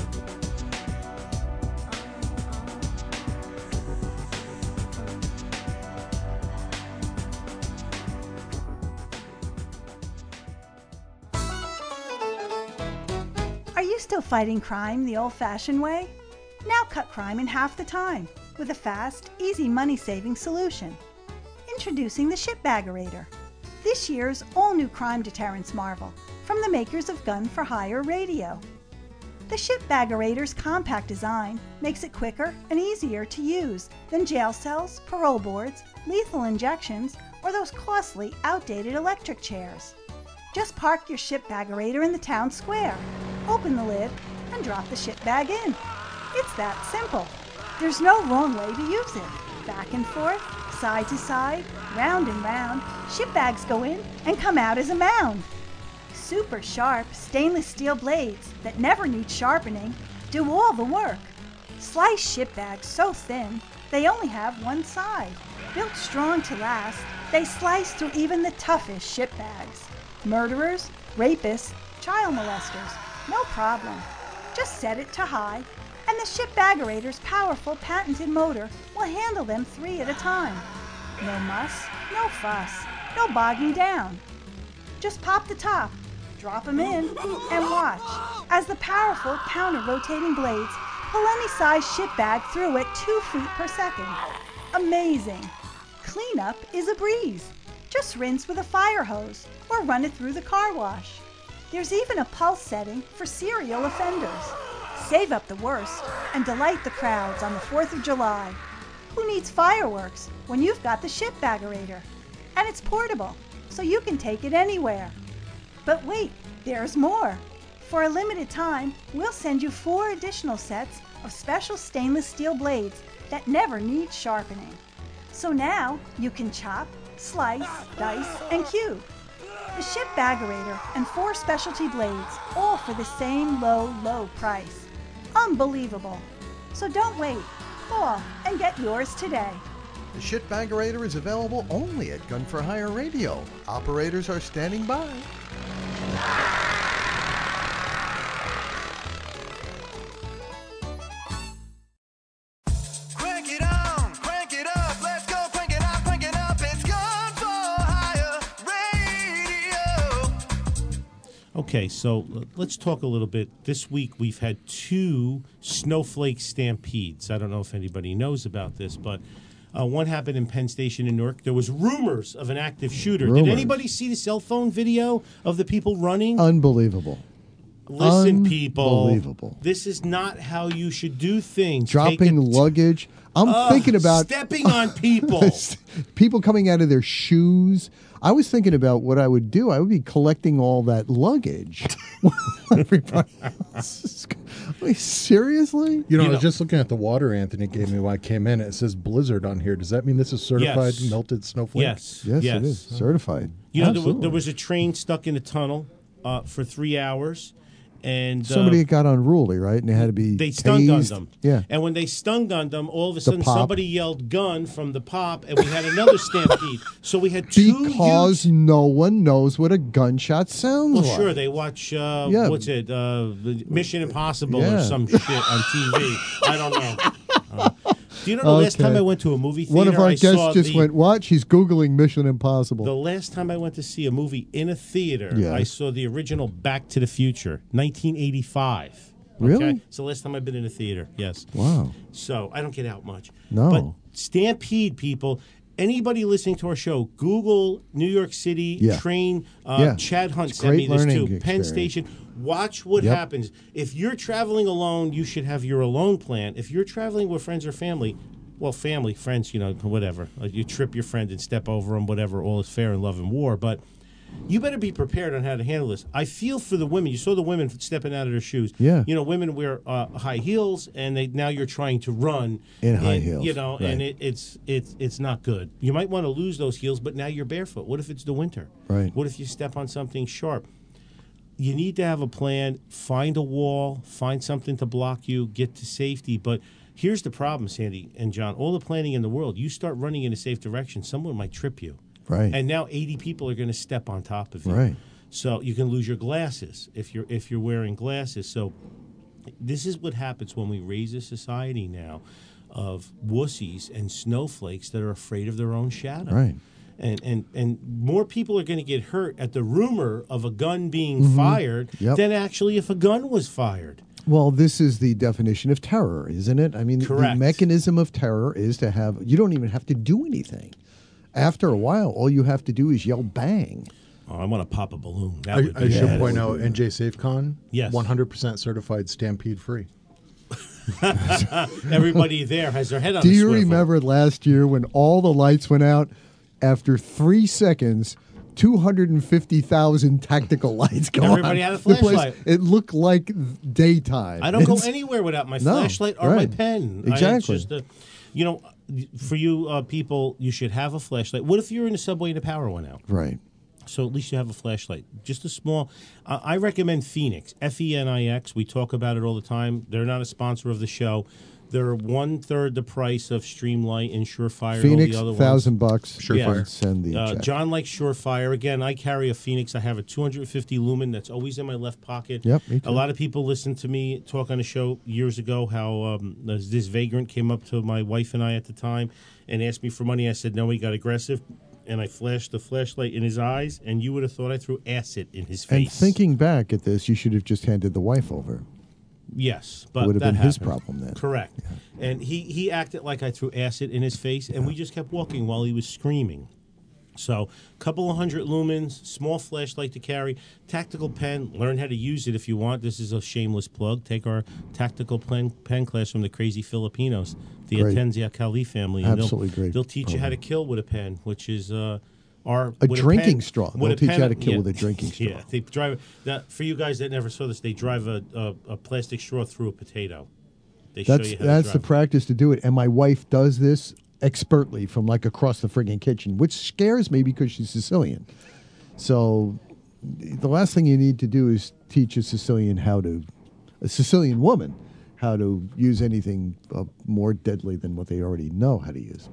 Are you still fighting crime the old-fashioned way? Now cut crime in half the time with a fast, easy money-saving solution. Introducing the Shipbaggerator, this year's all-new crime deterrence marvel from the makers of Gun for Hire Radio. The Shipbaggerator's compact design makes it quicker and easier to use than jail cells, parole boards, lethal injections, or those costly, outdated electric chairs. Just park your Shipbaggerator in the town square, open the lid, and drop the ship bag in. It's that simple. There's no wrong way to use it. Back and forth, side to side, round and round, ship bags go in and come out as a mound. Super sharp stainless steel blades that never need sharpening do all the work. Slice ship bags so thin they only have one side. Built strong to last, they slice through even the toughest ship bags. Murderers, rapists, child molesters, no problem. Just set it to high, and the Shipbaggerator's powerful patented motor will handle them three at a time. No muss, no fuss, no bogging down. Just pop the top, drop them in, and watch as the powerful counter-rotating blades pull any size ship bag through at two feet per second. Amazing! Cleanup is a breeze. Just rinse with a fire hose or run it through the car wash. There's even a pulse setting for serial offenders. Save up the worst and delight the crowds on the fourth of July. Who needs fireworks when you've got the Shipbaggerator? And it's portable, so you can take it anywhere. But wait, there's more. For a limited time, we'll send you four additional sets of special stainless steel blades that never need sharpening. So now you can chop, slice, dice, and cube. The Shipbaggerator and four specialty blades, all for the same low, low price. Unbelievable. So don't wait. Call and get yours today. The Shipbaggerator is available only at Gun for Hire Radio. Operators are standing by. Crank it on, crank it up, let's go, crank it up, crank it up, it's Gun for Hire Radio. Okay, so uh, let's talk a little bit. This week we've had two snowflake stampedes. I don't know if anybody knows about this, but uh, one happened in Penn Station in Newark. There was rumors of an active shooter. Rumors. Did anybody see the cell phone video of the people running? Unbelievable. Listen, people, Unbelievable. this is not how you should do things. Take Dropping it- luggage. I'm Ugh, thinking about stepping on people. people coming out of their shoes. I was thinking about what I would do. I would be collecting all that luggage. Everybody else is- I mean, seriously? You know, You I was know- just looking at the water Anthony gave me when I came in. It says blizzard on here. Does that mean this is certified Yes. melted snowflake? Yes, Yes, yes. it is. Certified. You know, there, wa- Absolutely. there was a train stuck in a tunnel uh, for three hours, and uh, Somebody got unruly, right? And they had to be they stun gunned tased. them. Yeah. And when they stun gunned them, all of a sudden pop. somebody yelled "gun" from the pop, and we had another stampede. So we had two. Because huge- no one knows what a gunshot sounds well, like. sure, they watch uh, Yeah. what's it, uh, the Mission Impossible Yeah. or some shit on T V. I don't know. Uh, do you know the last Okay. time I went to a movie theater? One of our I saw guests just the, went, what? She's Googling Mission Impossible. The last time I went to see a movie in a theater, Yeah. I saw the original Back to the Future, nineteen eighty-five. Really? Okay? It's the last time I've been in a theater, yes. Wow. So I don't get out much. No. But Stampede, people, anybody listening to our show, Google New York City Yeah. train. Uh, Yeah. Chad Hunt It's sent me great this too. learning Penn experience. Station. Watch what Yep. happens. If you're traveling alone, you should have your alone plan. If you're traveling with friends or family, well, family, friends, you know, whatever. Uh, you trip your friend and step over them, whatever. All is fair in love and war. But you better be prepared on how to handle this. I feel for the women. You saw the women stepping out of their shoes. Yeah. You know, women wear uh, high heels, and they now you're trying to run In high and, heels, You know, right. and it, it's it's it's not good. You might want to lose those heels, but now you're barefoot. What if it's the winter? Right. What if you step on something sharp? You need to have a plan. Find a wall. Find something to block you. Get to safety. But here's the problem, Sandy and John. All the planning in the world. You start running in a safe direction, someone might trip you. Right. And now eighty people are going to step on top of you. Right. So you can lose your glasses if you're if you're wearing glasses. So this is what happens when we raise a society now of wussies and snowflakes that are afraid of their own shadow. Right. And and and more people are going to get hurt at the rumor of a gun being fired Yep. than actually if a gun was fired. Well, this is the definition of terror, isn't it? I mean, the Correct. mechanism of terror is to have, you don't even have to do anything. After a while, all you have to do is yell bang. Oh, I want to pop a balloon. That I, would be I should bad. point out N J SafeCon, Yes. one hundred percent certified stampede free. Everybody there has their head on Do a you swivel. remember last year when all the lights went out? After three seconds, two hundred fifty thousand tactical lights go on. Everybody had a The place- flashlight. It looked like daytime. I don't go It's- anywhere without my No, flashlight or my right. pen. I- it's Exactly. just a- you know, for you uh, people, you should have a flashlight. What if you're in a subway and the power went out? Right. So at least you have a flashlight. Just a small. Uh, I recommend Phoenix, F E N I X. We talk about it all the time. They're not a sponsor of the show. They're one third the price of Streamlight and Surefire. and all Phoenix, the other ones. thousand bucks. Surefire. and Send the Uh, check. John likes Surefire. Again, I carry a Phoenix. I have a two hundred fifty lumen that's always in my left pocket. Yep, me too. A lot of people listened to me talk on a show years ago how um, this this vagrant came up to my wife and I at the time and asked me for money. I said, no, he got aggressive. And I flashed the flashlight in his eyes, and you would have thought I threw acid in his face. And thinking back at this, you should have just handed the wife over. Yes, but It would have that been his happened. problem then. Correct. And he, he acted like I threw acid in his face, and we just kept walking while he was screaming. So, a couple of hundred lumens, small flashlight to carry, tactical pen. Learn how to use it if you want. This is a shameless plug. Take our tactical pen, pen class from the Crazy Filipinos, the Great. Atenzia Cali family. and Absolutely they'll, great They'll teach you how to kill with a pen, which is uh, our A with drinking pen- straw. with They'll a teach pen- you how to kill yeah. with a drinking straw. Yeah, they drive. That, for you guys that never saw this, they drive a, a, a plastic straw through a potato. They That's show you how that's to the drive. practice to do it. And my wife does this expertly from like across the friggin' kitchen, which scares me because she's Sicilian. So the last thing you need to do is teach a Sicilian how to, a Sicilian woman, how to use anything uh, more deadly than what they already know how to use.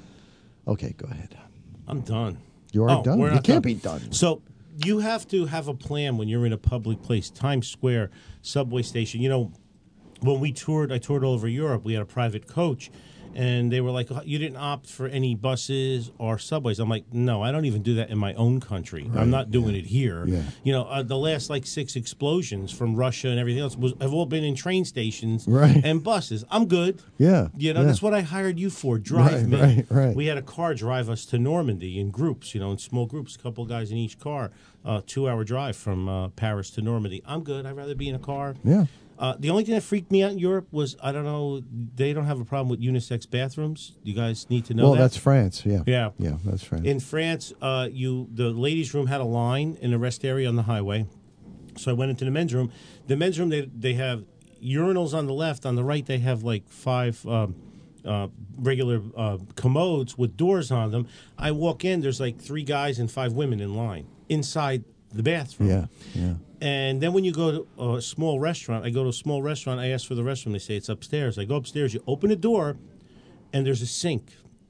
Okay, go ahead. I'm done. You are Oh, done? we're You not can't be done. So you have to have a plan when you're in a public place, Times Square, subway station. You know, when we toured, I toured all over Europe. We had a private coach, and they were like, "Oh, you didn't opt for any buses or subways." I'm like, no, I don't even do that in my own country. I'm not doing it here. Yeah. You know, uh, the last like six explosions from Russia and everything else was have all been in train stations Right. and buses. I'm good. Yeah, You know, yeah. that's what I hired you for. Drive Right, me. right, right. We had a car drive us to Normandy in groups, you know, in small groups, a couple guys in each car, uh, two-hour drive from uh, Paris to Normandy. I'm good. I'd rather be in a car. Yeah. Uh, the only thing that freaked me out in Europe was, I don't know, they don't have a problem with unisex bathrooms. You guys need to know well, that. that's France. Yeah. Yeah. Yeah, that's France. In France, uh, you the ladies' room had a line in the rest area on the highway. So I went into the men's room. The men's room, they they have urinals on the left. On the right, they have like five um, uh, regular uh, commodes with doors on them. I walk in, there's like three guys and five women in line inside the bathroom. yeah, yeah. And then when you go to a small restaurant, I go to a small restaurant, I ask for the restroom, they say it's upstairs. I go upstairs, you open the door, and there's a sink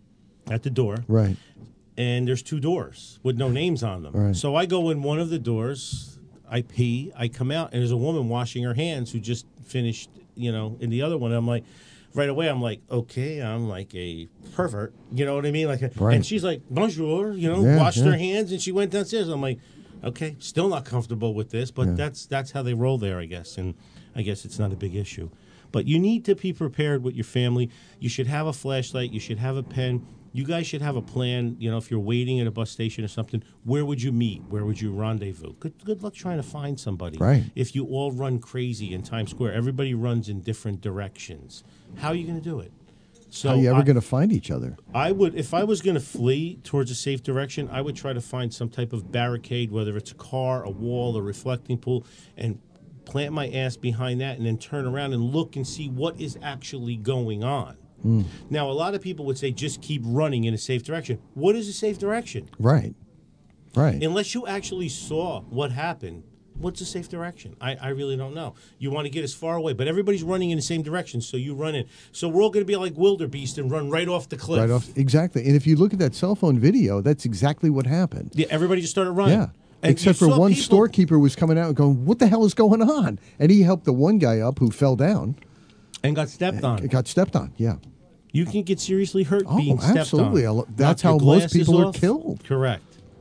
at the door. Right. And there's two doors with no names on them. Right. So I go in one of the doors, I pee, I come out, and there's a woman washing her hands who just finished, you know, in the other one. I'm like, right away, I'm like, okay, I'm like a pervert. You know what I mean? Like, Right. And she's like, bonjour, you know, Yeah, washed yeah. her hands, and she went downstairs. I'm like, okay, still not comfortable with this, but Yeah. that's that's how they roll there, I guess. And I guess it's not a big issue. But you need to be prepared with your family. You should have a flashlight. You should have a pen. You guys should have a plan. You know, if you're waiting at a bus station or something, where would you meet? Where would you rendezvous? Good, good luck trying to find somebody. Right. If you all run crazy in Times Square, everybody runs in different directions. How are you going to do it? So How are you ever I- going to find each other? I would, if I was going to flee towards a safe direction, I would try to find some type of barricade, whether it's a car, a wall, a reflecting pool, and plant my ass behind that, and then turn around and look and see what is actually going on. Mm. Now, a lot of people would say just keep running in a safe direction. What is a safe direction? Right. Right. Unless you actually saw what happened, what's a safe direction? I, I really don't know. You want to get as far away, but everybody's running in the same direction, so you run in. So we're all going to be like wildebeest and run right off the cliff. Right off. Exactly. And if you look at that cell phone video, that's exactly what happened. Yeah, everybody just started running. Yeah. And Except you for saw one people- storekeeper was coming out and going, "What the hell is going on?" And he helped the one guy up who fell down and got stepped on. It got stepped on. Yeah. You can get seriously hurt Oh, being stepped absolutely. on. I lo- that's Knock your how most glasses people are off. killed. Correct.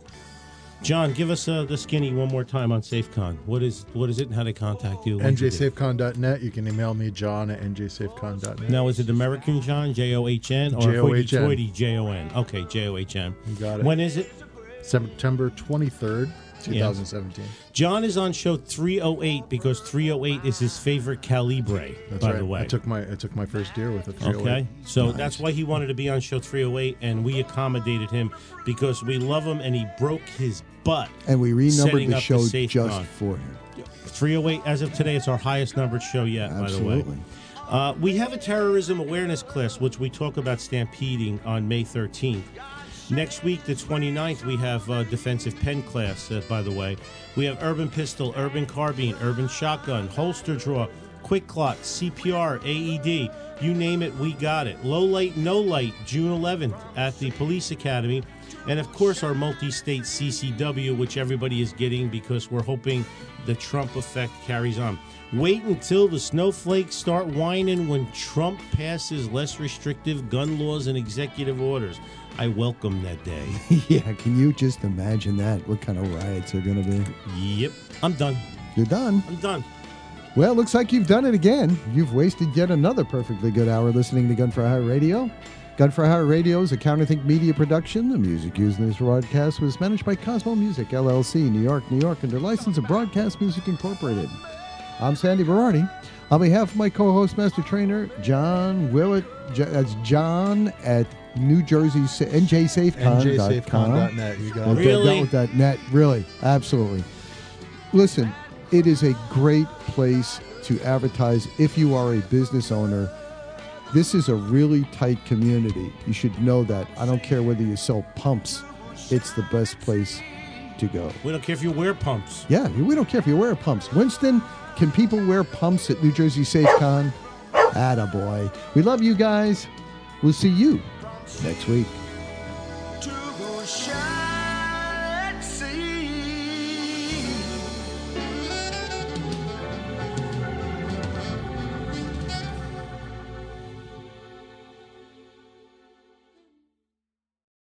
John, give us uh, the skinny one more time on SafeCon. What is what is it and how they contact you? N J Safecon dot net. You can email me, John at N J Safecon dot net. Now, is it American John, J O H N, or J O H N. hoity-toity, J O N? Okay, J O H N. You got it. When is it? September twenty-third, Yeah. twenty seventeen. John is on show three oh eight because three oh eight is his favorite calibre, That's by right. the way. I took my I took my first deer with a three oh eight. Okay, so that's why he wanted to be on show three oh eight, and we accommodated him because we love him, and he broke his butt. And we renumbered setting the up show SafeCon. just for him. three oh eight, as of today, it's our highest numbered show yet, Absolutely. by the way. Uh, we have a terrorism awareness class, which we talk about stampeding on May thirteenth. Next week, the twenty-ninth, we have uh, defensive pen class, uh, by the way. We have urban pistol, urban carbine, urban shotgun, holster draw, quick clock, C P R, A E D. You name it, we got it. Low light, no light, June eleventh at the Police Academy. And, of course, our multi-state C C W, which everybody is getting because we're hoping the Trump effect carries on. Wait until the snowflakes start whining when Trump passes less restrictive gun laws and executive orders. I welcome that day. Yeah, can you just imagine that? What kind of riots are going to be? Yep. I'm done. You're done. I'm done. Well, it looks like you've done it again. You've wasted yet another perfectly good hour listening to Gun for Hire Radio. Gun for Hire Radio is a Counterthink media production. The music used in this broadcast was managed by Cosmo Music, L L C, New York, New York, under license of Broadcast Music Incorporated. I'm Sandy Berardi. On behalf of my co-host, Master Trainer, John Willett, J- that's John at New Jersey, N J Safecon N J dot Safecon com. dot net. You got With it. that- Really? with that net, really, absolutely. Listen, it is a great place to advertise if you are a business owner. This is a really tight community. You should know that. I don't care whether you sell pumps. It's the best place to go. We don't care if you wear pumps. Yeah, we don't care if you wear pumps. Winston, can people wear pumps at New Jersey SafeCon? Attaboy. We love you guys. We'll see you next week. To shine.